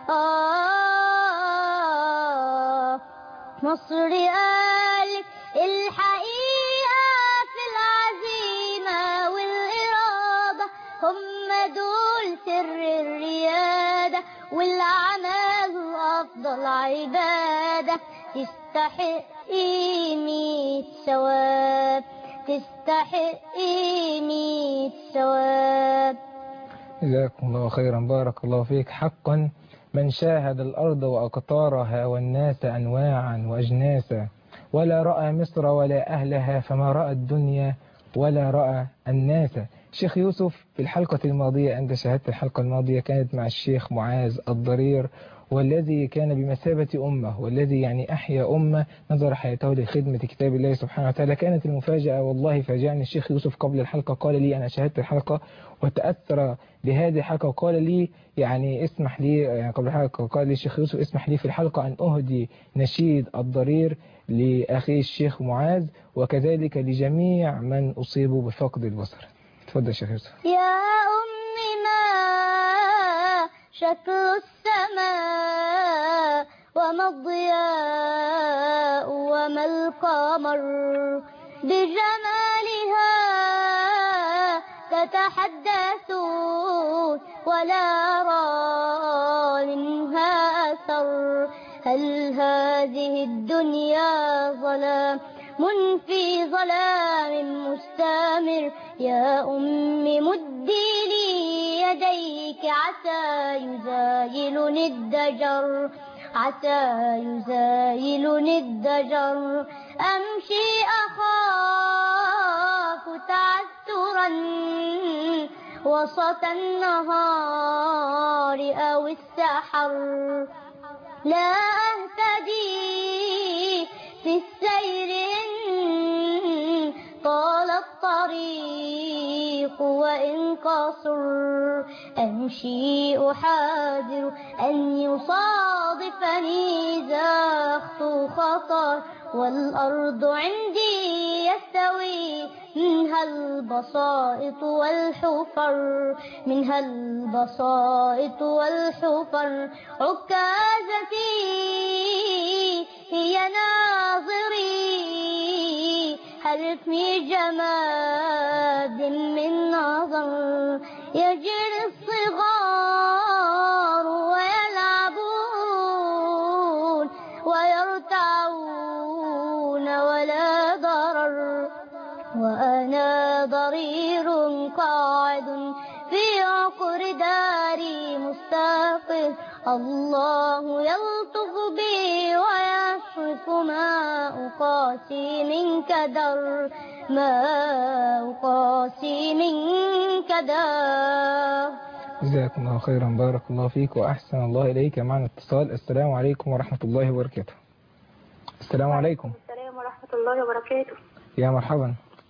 مصر قالت الحقيقة في العزيمة والإرادة، هم دول سر الريادة والعمل أفضل عبادة، تستحقي 100 ثواب، تستحقي 100 ثواب. جزاكم الله خيرا. بارك الله فيك. حقا من شاهد الأرض وأقطارها والناس أنواعا وأجناسا ولا رأى مصر ولا أهلها فما رأى الدنيا ولا رأى الناس. شيخ يوسف، في الحلقة الماضية أنت شاهدت الحلقة الماضية كانت مع الشيخ معاذ الضرير، والذي كان بمثابة أمة والذي يعني أحيا أمة نظر حياته لخدمة كتاب الله سبحانه وتعالى. كانت المفاجأة والله فاجأني الشيخ يوسف قبل الحلقة، قال لي أنا شاهدت الحلقة وتأثر بهذه الحلقة، وقال لي يعني اسمح لي يعني قبل الحلقة قال لي الشيخ يوسف اسمح لي في الحلقة أن أهدي نشيد الضرير لأخي الشيخ معاذ وكذلك لجميع من أصيبوا بفقد البصر. تفضل الشيخ يوسف. يا أمي ما شكل السماء وما الضياء وما القمر، بجمالها تتحدثون ولا أرى منها أثر، هل هذه الدنيا ظلام في ظلام مستمر؟ يا أمي مدي لي يديك عسى يزايلني الدجر، عسى يزايلني الدجر. أمشي أخاف تعثرا وسط النهار أو السحر، لا أهتدي في السير إن طال الطريق وإن قصر. أمشي أحاذر أن يصادفني زاخت خطر، والأرض عندي يستوي منها البسائط والحفر، منها البسائط والحفر. عكازتي هي ناظري، هل في جماد من نظر؟ يجري الصغار ويلعبون ويرتعون ولا ضرر، وأنا ضرير قاعد في عقر داري مستقر. الله يلطف بي ويصرف ما أقاسي من كدر، ما أقاسي من كدر. جزاكم الله خيرا، بارك الله فيك وأحسن الله إليك. معنا اتصال. السلام عليكم ورحمة الله وبركاته. السلام عليكم. السلام ورحمة الله وبركاته. يا مرحبا.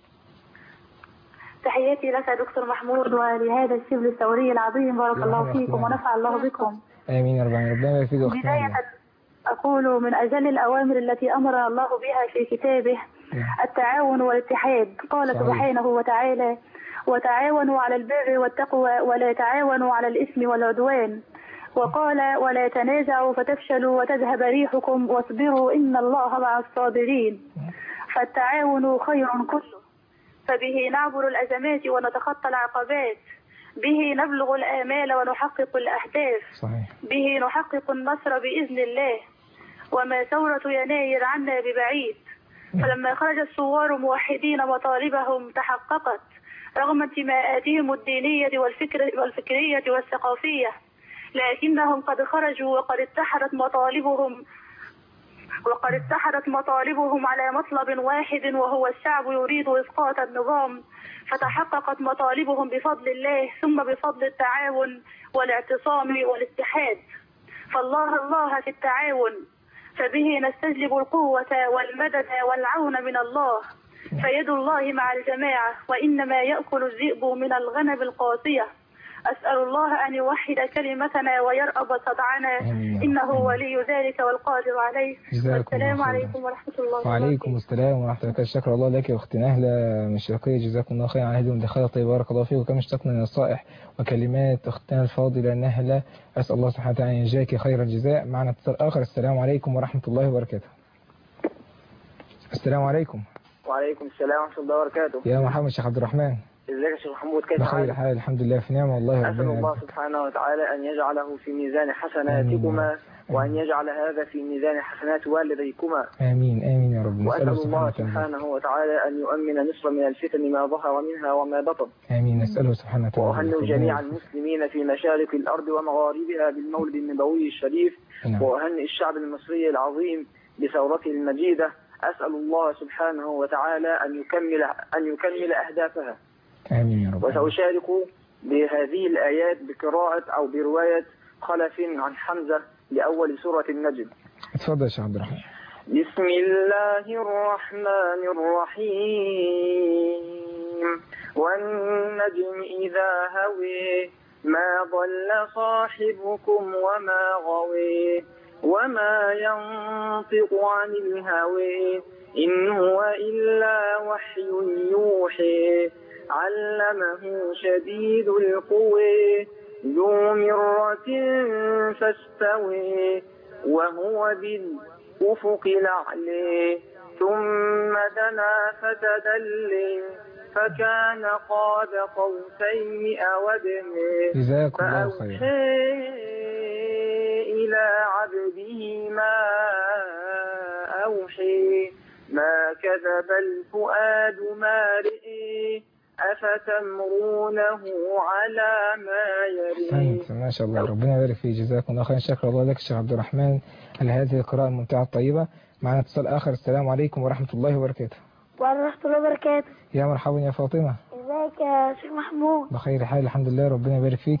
تحياتي لك دكتور محمود ولهذا الشبل الثوري العظيم، بارك الله فيكم ونفع الله بكم. آمين يا رب العالمين. ربنا يبارك فيك يا أختي. بداية أقول من أجل الأوامر التي أمر الله بها في كتابه التعاون والاتحاد. قال سبحانه وتعالى: وتعاونوا على البر والتقوى ولا تعاونوا على الإثم والعدوان. وقال: ولا تنازعوا فتفشلوا وتذهب ريحكم واصبروا إن الله مع الصابرين. فالتعاون خير كله، فبه نعبر الأزمات ونتخطى العقبات، به نبلغ الآمال ونحقق الأهداف، صحيح. به نحقق النصر بإذن الله. وما ثورة يناير عنا ببعيد، فلما خرج الثوار موحدين مطالبهم تحققت رغم انتماءاتهم الدينية والفكرية والثقافية، لكنهم قد خرجوا وقد اتحدت مطالبهم على مطلب واحد، وهو الشعب يريد إسقاط النظام. فتحققت مطالبهم بفضل الله ثم بفضل التعاون والاعتصام والاتحاد. فالله الله في التعاون، فبه نستجلب القوة والمدد والعون من الله. فيد الله مع الجماعة، وإنما يأكل الذئب من الغنم القاسية. أسأل الله أن يوحد كلمتنا ويرأب صدعنا، إنه ولي ذلك والقادر عليه. والسلام عليكم ورحمة الله وبركاته. وعليكم السلام ورحمة الله وبركاته. شكر الله لك يا أختي نهلة من الشرقية، جزاكم الله خير على هذه المداخلة طيب، بارك الله فيك. وكم اشتقنا للنصائح وكلمات أختنا الفاضلة نهلة، أسأل الله سبحانه وتعالى أن يجزاك خير الجزاء. معنا اتصال آخر. السلام عليكم ورحمة الله وبركاته. السلام عليكم. وعليكم السلام ورحمة الله وبركاته. يا محمد شيخ عبد الرحمن. ازيك يا شيخ محمود؟ كيف حالك؟ بخير حال الحمد لله، في نعمة والله. أسأل الله سبحانه وتعالى أن يجعله في ميزان حسناتكما وأن يجعل هذا في ميزان حسنات والديكما. آمين آمين يا رب. وأسأل الله سبحانه وتعالى أن يؤمن مصر من الفتن ما ظهر منها وما بطن. آمين. نسأله سبحانه وتعالى. وأهنئ جميع المسلمين في مشارق الأرض ومغاربها بالمولد النبوي الشريف. وأهنئ الشعب المصري العظيم بثورته المجيدة. أسأل الله سبحانه وتعالى أن يكمل أهدافها. آمين يا رب. وسأشارك بهذه الآيات بقراءة أو برواية خلف عن حمزة لأول سورة النجم. اتفضل يا شيخ عبد الرحمن. بسم الله الرحمن الرحيم. والنجم إذا هوي ما ضل صاحبكم وما غوي وما ينطق عن الهوي إن هو إلا وحي يوحي علمه شديد القوى ذو مرة فاستوي وهو بالأفق الأعلى ثم دنا فتدلي فكان قاب قوسين أو أدنى جزاكم الله خيرا. فأوحى إلى عبده ما ما كذب الفؤاد ما رئي أفتمرونه على ما يري. أحسنت ما شاء الله، ربنا يبارك فيك، جزاكم الله خيرا. شكر الله لك الشيخ عبد الرحمن على هذه القراءة الممتعة الطيبة. معنا اتصال آخر. السلام عليكم ورحمة الله وبركاته. ورحمة الله وبركاته. يا مرحبا يا فاطمة. ازيك يا شيخ محمود؟ بخير حال الحمد لله، ربنا يبارك فيك.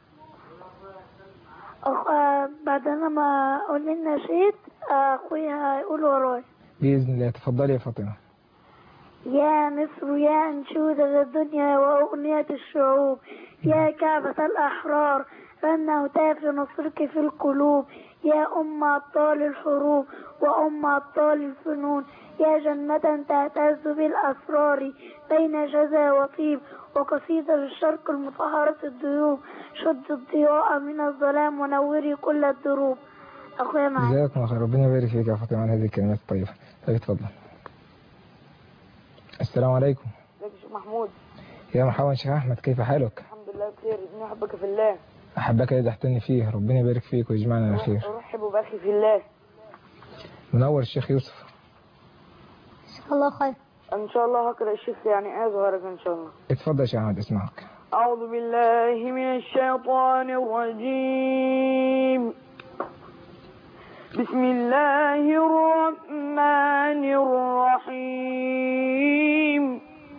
بعد أنا ما أقول لنا نشيد أخويا هيقول ورايا بإذن الله. تفضلي يا فاطمة. يا مصر يا أنشودة الدنيا وأغنية الشعوب، يا كعبة الأحرار فإن هتاف نصرك في القلوب، يا أم أبطال الحروب وأم أبطال الفنون، يا جنة تهتز بالأسرار بين جزا وطيب، وقصيدة للشرق المطهرة الضيوب، شد الضياء من الظلام ونوري كل الدروب. أخويا معاك. جزاكم الله خير، ربنا يبارك فيك يا فاطمة على هذه الكلمات الطيبة. اتفضل. السلام عليكم. ازيك يا شيخ محمود؟ يا مرحبا شيخ أحمد، كيف حالك؟ الحمد لله بخير. إني أحبك في الله. أحبك الذي تحتني فيه، ربنا يبارك فيك ويجمعنا على خير. أرحب بأخي في الله. منور الشيخ يوسف. إن شاء الله خير. إن شاء الله هقرأ الشيخ يعني أظهرك إن شاء الله. اتفضل يا شيخ أحمد اسمعك. أعوذ بالله من الشيطان الرجيم. بسم الله الرحمن الرحيم.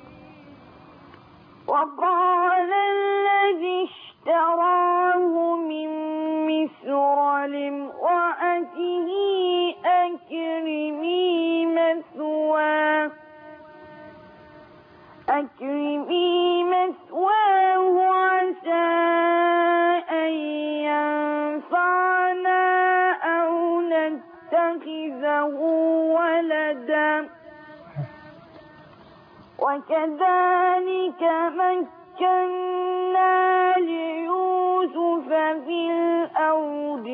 وقال الذي اشتراه من مصر لامرأته أكرمي مثواه عسى أن ينفعنا أو نتخذه ولدا وكذلك مكنا ليوسف في الأرض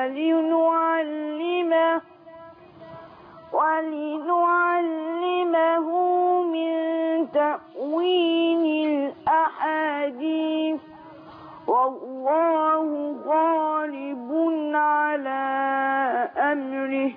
ولنعلمه من تأويل الأحاديث والله غالب على أمره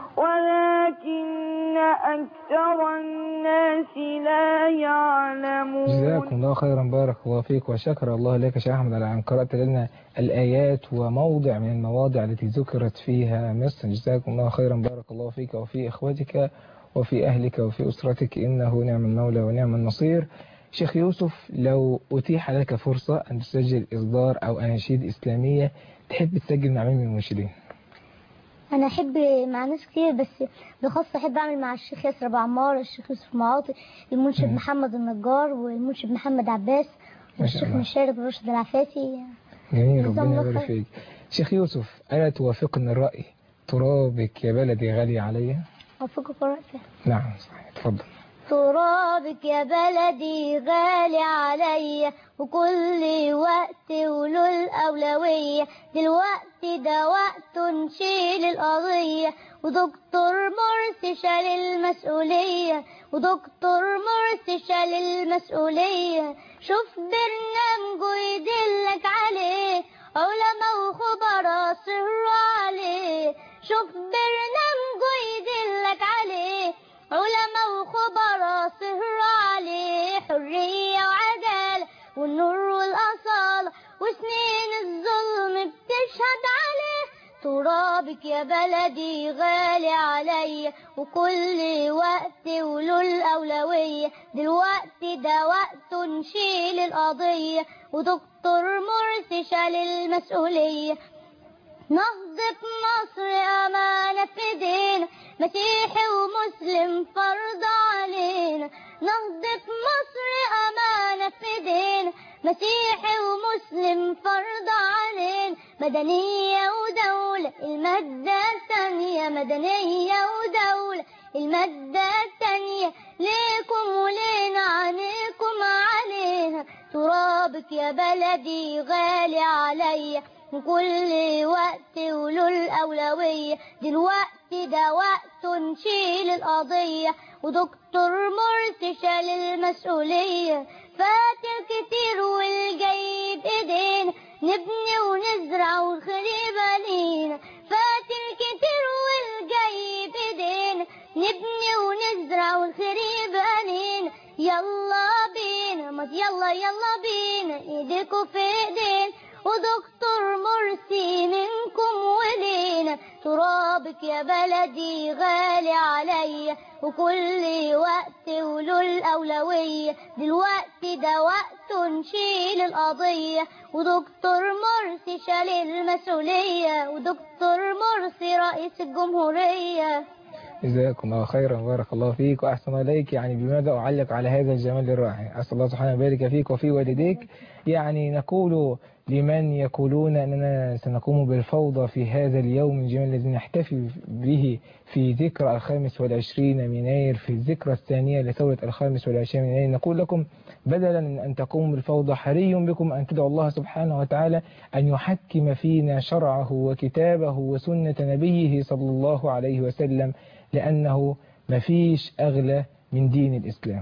ولكن أكثر الناس لا يعلمون. جزاكم الله خيرا، بارك الله فيك وشكر الله لك يا شيخ أحمد على أن قرأت لنا الآيات وموضع من المواضع التي ذكرت فيها مصر. جزاكم الله خيرا، بارك الله فيك وفي إخوتك وفي أهلك وفي أسرتك، إنه نعم المولى ونعم النصير. شيخ يوسف، لو أتيح لك فرصة أن تسجل إصدار أو أناشيد إسلامية، تحب تسجل مع مين من المنشدين؟ أنا أحب مع ناس كتير، بس بخاصة أحب أعمل مع الشيخ ياسر أبو عمار، الشيخ يوسف معاطي، المنشد محمد النجار، والمنشد محمد عباس، والشيخ مشارك راشد العفاسي. جميل، ربنا يبارك فيك. شيخ يوسف، ألا توافقني الرأي ترابك يا بلدي غالي علي؟ أوافقك الرأي. نعم صحيح، تفضل. ترابك يا بلدي غالي عليا، وكل وقت وله الأولوية، دلوقتي ده وقت نشيل القضية، ودكتور مرسي شال المسؤولية، ودكتور مرسي شال المسؤولية. شوف برنامجه يدلك عليه، علماء وخبراء سهروا عليه. شوف برنامجه يدلك عليه، علماء وخبراء سهروا عليه. حرية وعدالة والنور والأصالة، وسنين الظلم بتشهد عليه. ترابك يا بلدي غالي عليا، وكل وقت وله الأولوية، دلوقتي ده وقت نشيل القضية، ودكتور مرسي شال المسؤولية. نهضة مصر أمانة في ايدينا، مسيحي ومسلم فرض علينا. نهضة مصر أمانة في ايدينا، مسيحي ومسلم فرض علينا. مدنية ودولة المادة الثانية، مدنية ودولة المادة الثانية، ليكم ولينا عنيكم عليها. ترابك يا بلدي غالي عليا، وكل وقت وله الأولوية، دلوقتي ده وقت نشيل القضية، ودكتور مرسي شال المسؤولية. فاتر كتير والجاي بإيدينا، نبني ونزرع والخريب علينا. فاتر كتير والجاي بإيدينا، نبني ونزرع يلا يلا بينا ايديكوا في ايدين ودكتور مرسي منكم ولينا. ترابك يا بلدي غالي عليا وكل وقت وله الأولوية. دلوقتي ده وقت نشيل القضية ودكتور مرسي شال المسؤولية ودكتور مرسي رئيس الجمهورية. جزاكم الله خيرا وبارك الله فيك وأحسن إليك. يعني بماذا أعلق على هذا الجمال الرائع؟ أسأل الله سبحانه يبارك فيك وفي والديك. يعني نقول لمن يقولون أننا سنقوم بالفوضى في هذا اليوم الجميل الذي نحتفل به في ذكرى 25 من يناير، في الذكرى الثانية لثورة 25 من يناير، نقول لكم بدلا من أن تقوموا بالفوضى حري بكم أن تدعوا الله سبحانه وتعالى أن يحكم فينا شرعه وكتابه وسنة نبيه صلى الله عليه وسلم، لأنه مفيش أغلى من دين الإسلام.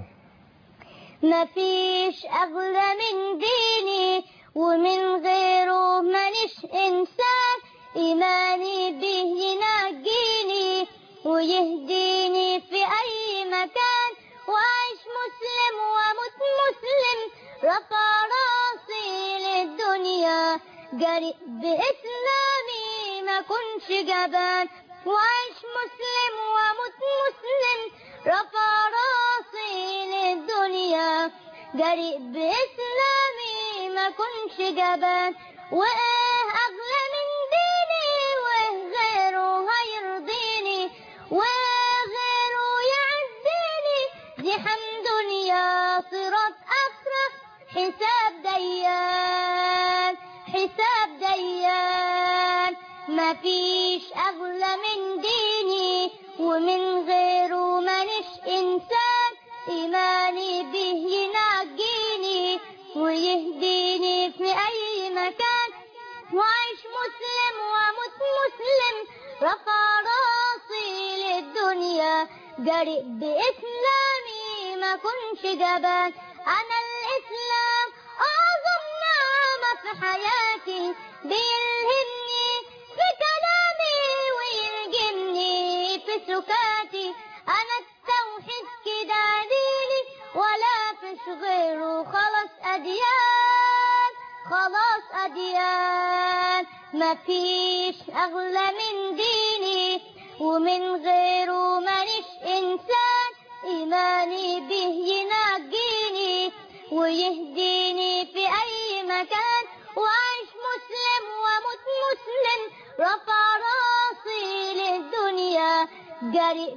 مفيش أغلى من ديني ومن غيره مانيش إنسان. إيماني به ينجيني ويهديني في أي مكان وأعيش مسلم وأموت مسلم. رفع راسي للدنيا جريء بإسلامي ما كنش جبان وأعيش مسلم وأموت مسلم. رفع راسي للدنيا جريء بإسلامي ما كنش جبان. وإيه أغلى من ديني وإيه غيره هيرضيني وإيه غيره يعزيني. دي حمد دنيا صراط آخرة حساب ديان حساب ديان. مفيش أغلى من ديني ومن غيره مانيش إنسان. إيماني به ينجيني ويهديني في أي مكان وأعيش مسلم وأموت مسلم. رفع راسي للدنيا جريء بإسلامي ما كنش جبان. أنا الإسلام أعظم نعمة في حياتي بيلهمني في كلامي ويلجمني في سكاتي. أنا التوحيد كده ديني ولا فيش غيره خلاص أديان خلاص أديان. مفيش أغلى من ديني ومن غيره مانيش إنسان. إيماني به ينجيني ويهديني في أي مكان وأعيش مسلم وأموت مسلم. رفع راسي للدنيا جريء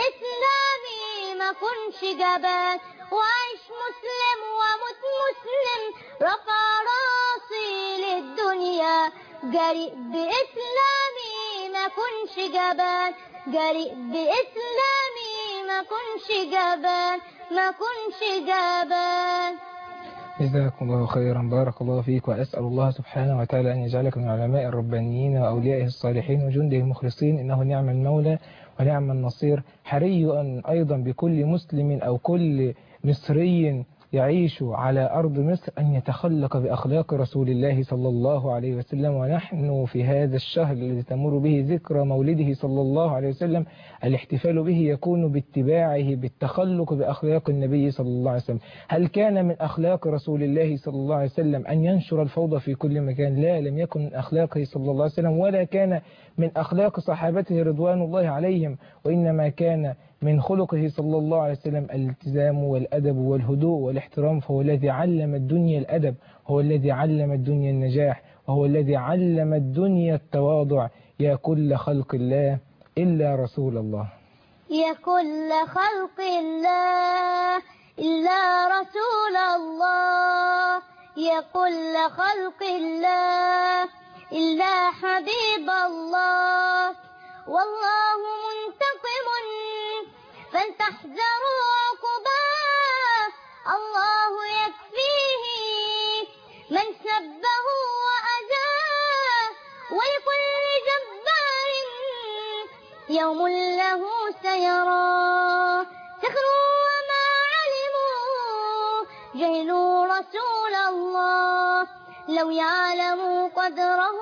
بإسلامي ما كنش جبان وأعيش مسلم وأموت مسلم. رفع راسي للدنيا جريء بإسلامي ما كنش جبان جريء بإسلامي ما كنش جبان ما كنش جبان. جزاكم الله خيرا بارك الله فيك. وأسأل الله سبحانه وتعالى أن يجعلك من العلماء الربانيين وأوليائه الصالحين وجنده المخلصين، إنه نعم المولى ونعم النصير. حري أيضا بكل مسلم أو كل مصري يعيش على أرض مصر أن يتخلق بأخلاق رسول الله صلى الله عليه وسلم. ونحن في هذا الشهر الذي تمر به ذكرى مولده صلى الله عليه وسلم الاحتفال به يكون باتباعه بالتخلق بأخلاق النبي صلى الله عليه وسلم. هل كان من أخلاق رسول الله صلى الله عليه وسلم أن ينشر الفوضى في كل مكان؟ لا، لم يكن من أخلاقه صلى الله عليه وسلم ولا كان من أخلاق صحابته رضوان الله عليهم، وإنما كان من خلقه صلى الله عليه وسلم الالتزام والأدب والهدوء والاحترام. فهو الذي علم الدنيا الأدب، هو الذي علم الدنيا النجاح، وهو الذي علم الدنيا التواضع. يا كل خلق الله إلا رسول الله. يا كل خلق الله إلا رسول الله. يا كل خلق الله إلا حبيب الله. والله منتقم فلتحذروا عقباه. الله يكفيه من سبه وأذاه. ولكل جبار يوم له سيراه. سخروا وما علموا جهلوا رسول الله. لو يعلموا قدره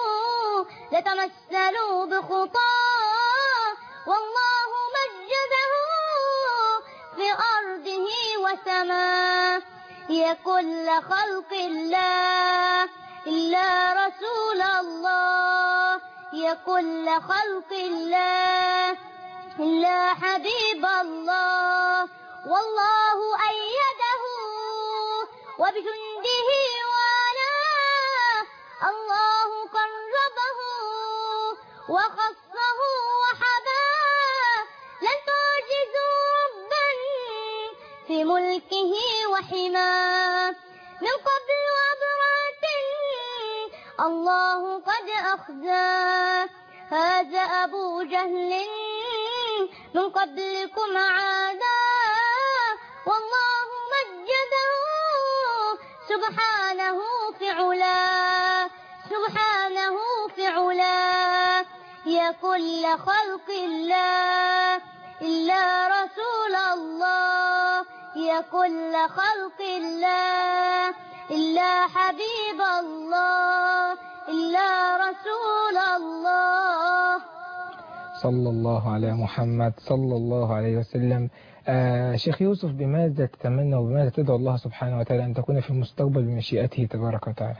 لتمثلوا بخطاه. والله مجده في أرضه وسماه. يا كل خلق الله إلا رسول الله، يا كل خلق الله إلا حبيب الله، والله أيده وبجنده والاه، الله قربه وخصه وحباه، لن تعجزوا ربا في ملكه وحماه، من قبل وبرات الله قد أخزاه، هذا أبو جهل من قبلكم عادا، والله مجده سبحانه في علاه، سبحانه في علاه، يا كل خلق الله إلا رسول الله، يا كل خلق الله إلا حبيب الله إلا رسول الله. صلى الله على محمد صلى الله عليه وسلم. شيخ يوسف، بماذا تتمنى وبماذا تدعو الله سبحانه وتعالى أن تكون في المستقبل بمشيئته تبارك وتعالى؟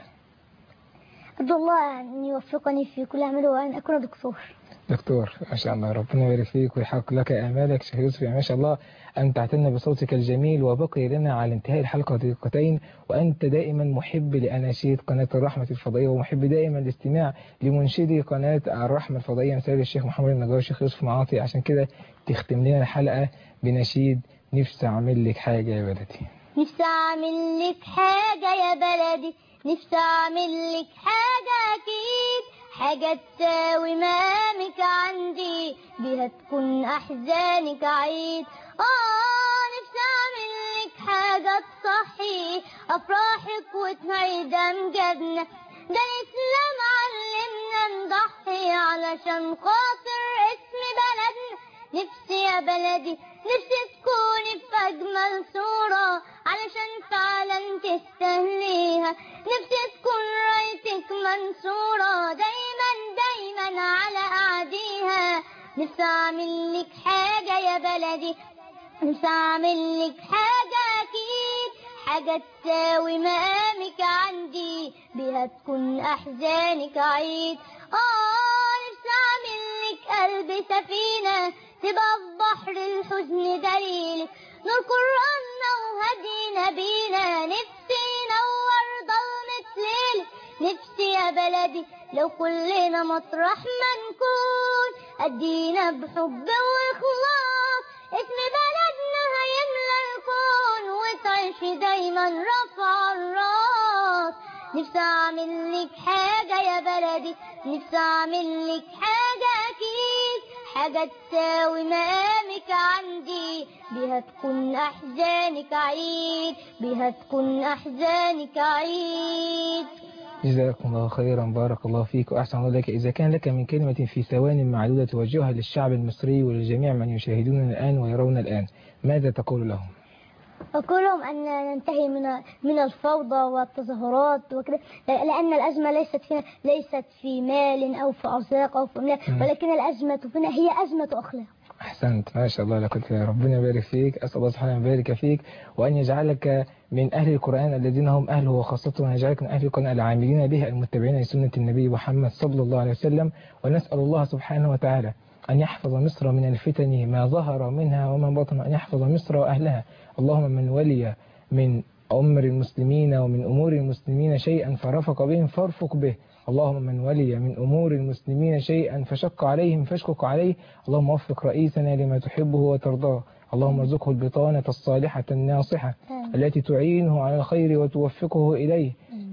أدعو الله أن يوفقني في كل عمل وأن أكون دكتور. ما شاء الله، ربنا يبارك فيك ويحقق لك آمالك. شيخ يوسف ما شاء الله أمتعتنا بصوتك الجميل، وبقي لنا على انتهاء الحلقة دقيقتين، وأنت دائما محب لأناشيد قناة الرحمة الفضائية، ومحب دائما الاستماع لمنشدي قناة الرحمة الفضائية مثال الشيخ محمد النجار والشيخ يوسف معاطي. عشان كده تختم لنا الحلقة بنشيد نفسي أعمل لك حاجة يا بلدي. نفسي أعمل لك حاجة يا بلدي، نفسي أعمل لك حاجة أكيد، حاجة تساوي مقامك عندي، بيها تكون أحزانك عيد. نفسي أعمل لك حاجة تصحي أفراحك وتعيد أمجادنا، ده الإسلام علمنا نضحي علشان خاطر اسم بلدنا. نفسي يا بلدي نفسي تكوني في أجمل صورة علشان فعلا تستهليها، نفسي تكون رايتك منصورة دايما دايما على أعديها. نفسي أعمل لك حاجة يا بلدي، نفسي أعمل لك حاجة أكيد، حاجة تساوي مقامك عندي، بيها تكون أحزانك عيد. نفسي أعمل لك قلب سفينة تبقى في بحر الحزن دليلك، نور قرآننا وهدي نبينا، نفسي ينور ضلمة ليلك. نفسي يا بلدي لو كلنا مطرح ما نكون أدينا بحب وإخلاص، اسم بلدنا هيملى الكون وتعيش دايما رفع الراس. نفسي أعمل لك حاجة يا بلدي، نفسي أعمل لك حاجة أكيد، حاجة تساوي مقامك عندي، بيها تكون أحزانك عيد، بيها تكون أحزانك عيد. جزاكم الله خيرا، بارك الله فيك وأحسن الله لك. إذا كان لك من كلمة في ثوان معدودة توجهها للشعب المصري ولجميع من يشاهدون الآن ويرون الآن، ماذا تقول لهم؟ أقول لهم أن ننتهي من الفوضى والتظاهرات وكده، لأن الأزمة ليست في مال أو في أرزاق أو في أملاك، ولكن الأزمة فينا هي أزمة أخلاق. أحسنت، ما شاء الله لك. ربنا يبارك فيك، أسأل الله سبحانه يبارك فيك وأن يجعلك من أهل القرآن الذين هم أهله وخاصته، وأن يجعلك من أهل القرآن العاملين بها المتبعين لسنة النبي محمد صلى الله عليه وسلم. ونسأل الله سبحانه وتعالى أن يحفظ مصر من الفتن ما ظهر منها وما بطن، أن يحفظ مصر وأهلها. اللهم من ولي من أمر المسلمين ومن أمور المسلمين شيئا فرفق بهم فارفق به، اللهم من ولي من أمور المسلمين شيئا فشق عليهم فاشقق عليه، اللهم وفق رئيسنا لما تحبه وترضاه، اللهم ارزقه البطانة الصالحة الناصحة التي تعينه على الخير وتوفقه إليه.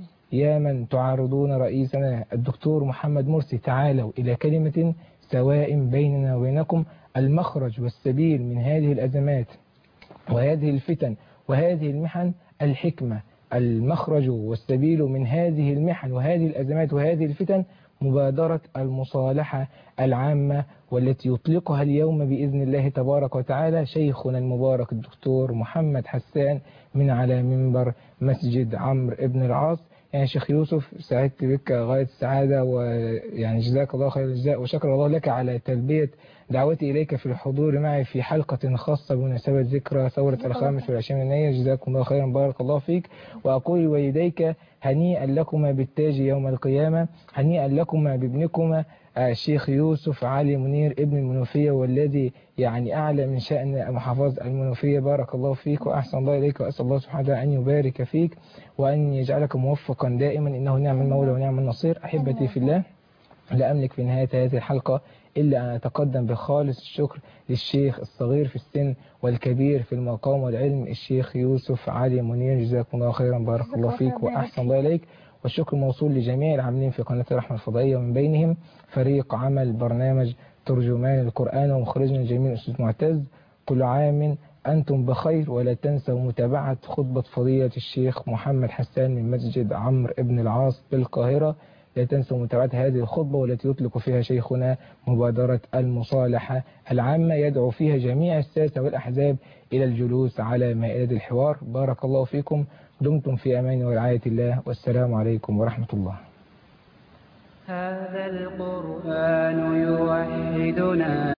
يا من تعارضون رئيسنا الدكتور محمد مرسي، تعالوا إلى كلمة سواء بيننا وبينكم، المخرج والسبيل من هذه الأزمات وهذه الفتن وهذه المحن الحكمة. المخرج والسبيل من هذه المحن وهذه الأزمات وهذه الفتن مبادرة المصالحة العامة، والتي يطلقها اليوم بإذن الله تبارك وتعالى شيخنا المبارك الدكتور محمد حسان من على منبر مسجد عمرو بن العاص. يعني شيخ يوسف سعدت بك غاية السعادة، ويعني جزاك الله خير الجزاء، وشكر الله لك على تلبية دعوتي إليك في الحضور معي في حلقة خاصة بمناسبة ذكرى ثورة 25 يناير. جزاكم الله خيرا، بارك الله فيك. وأقول لوالديك هنيئا لكما بالتاج يوم القيامة، هنيئا لكما بابنكما الشيخ يوسف علي منير ابن المنوفية، والذي يعني أعلى من شأن محافظة المنوفية. بارك الله فيك وأحسن الله إليك، وأسأل الله سبحانه وتعالى أن يبارك فيك وأن يجعلك موفقا دائما، إنه نعم المولى ونعم النصير. أحبتي في الله، لا أملك في نهاية هذه الحلقة إلا أن أتقدم بخالص الشكر للشيخ الصغير في السن والكبير في المقام والعلم، الشيخ يوسف علي منير. جزاكم الله خيرا، بارك الله فيك وأحسن الله إليك. والشكر موصول لجميع العاملين في قناة الرحمة الفضائية، ومن بينهم فريق عمل برنامج ترجمان القرآن ومخرجنا الجميل الأستاذ معتز. كل عام أنتم بخير، ولا تنسوا متابعة خطبة فضيلة الشيخ محمد حسان من مسجد عمرو بن العاص بالقاهرة. لا تنسوا متابعة هذه الخطبة والتي يطلق فيها شيخنا مبادرة المصالحة العامة، يدعو فيها جميع الساسة والأحزاب إلى الجلوس على مائدة الحوار. بارك الله فيكم، دمتم في أمان ورعاية الله، والسلام عليكم ورحمة الله. هذا القرآن يوحدنا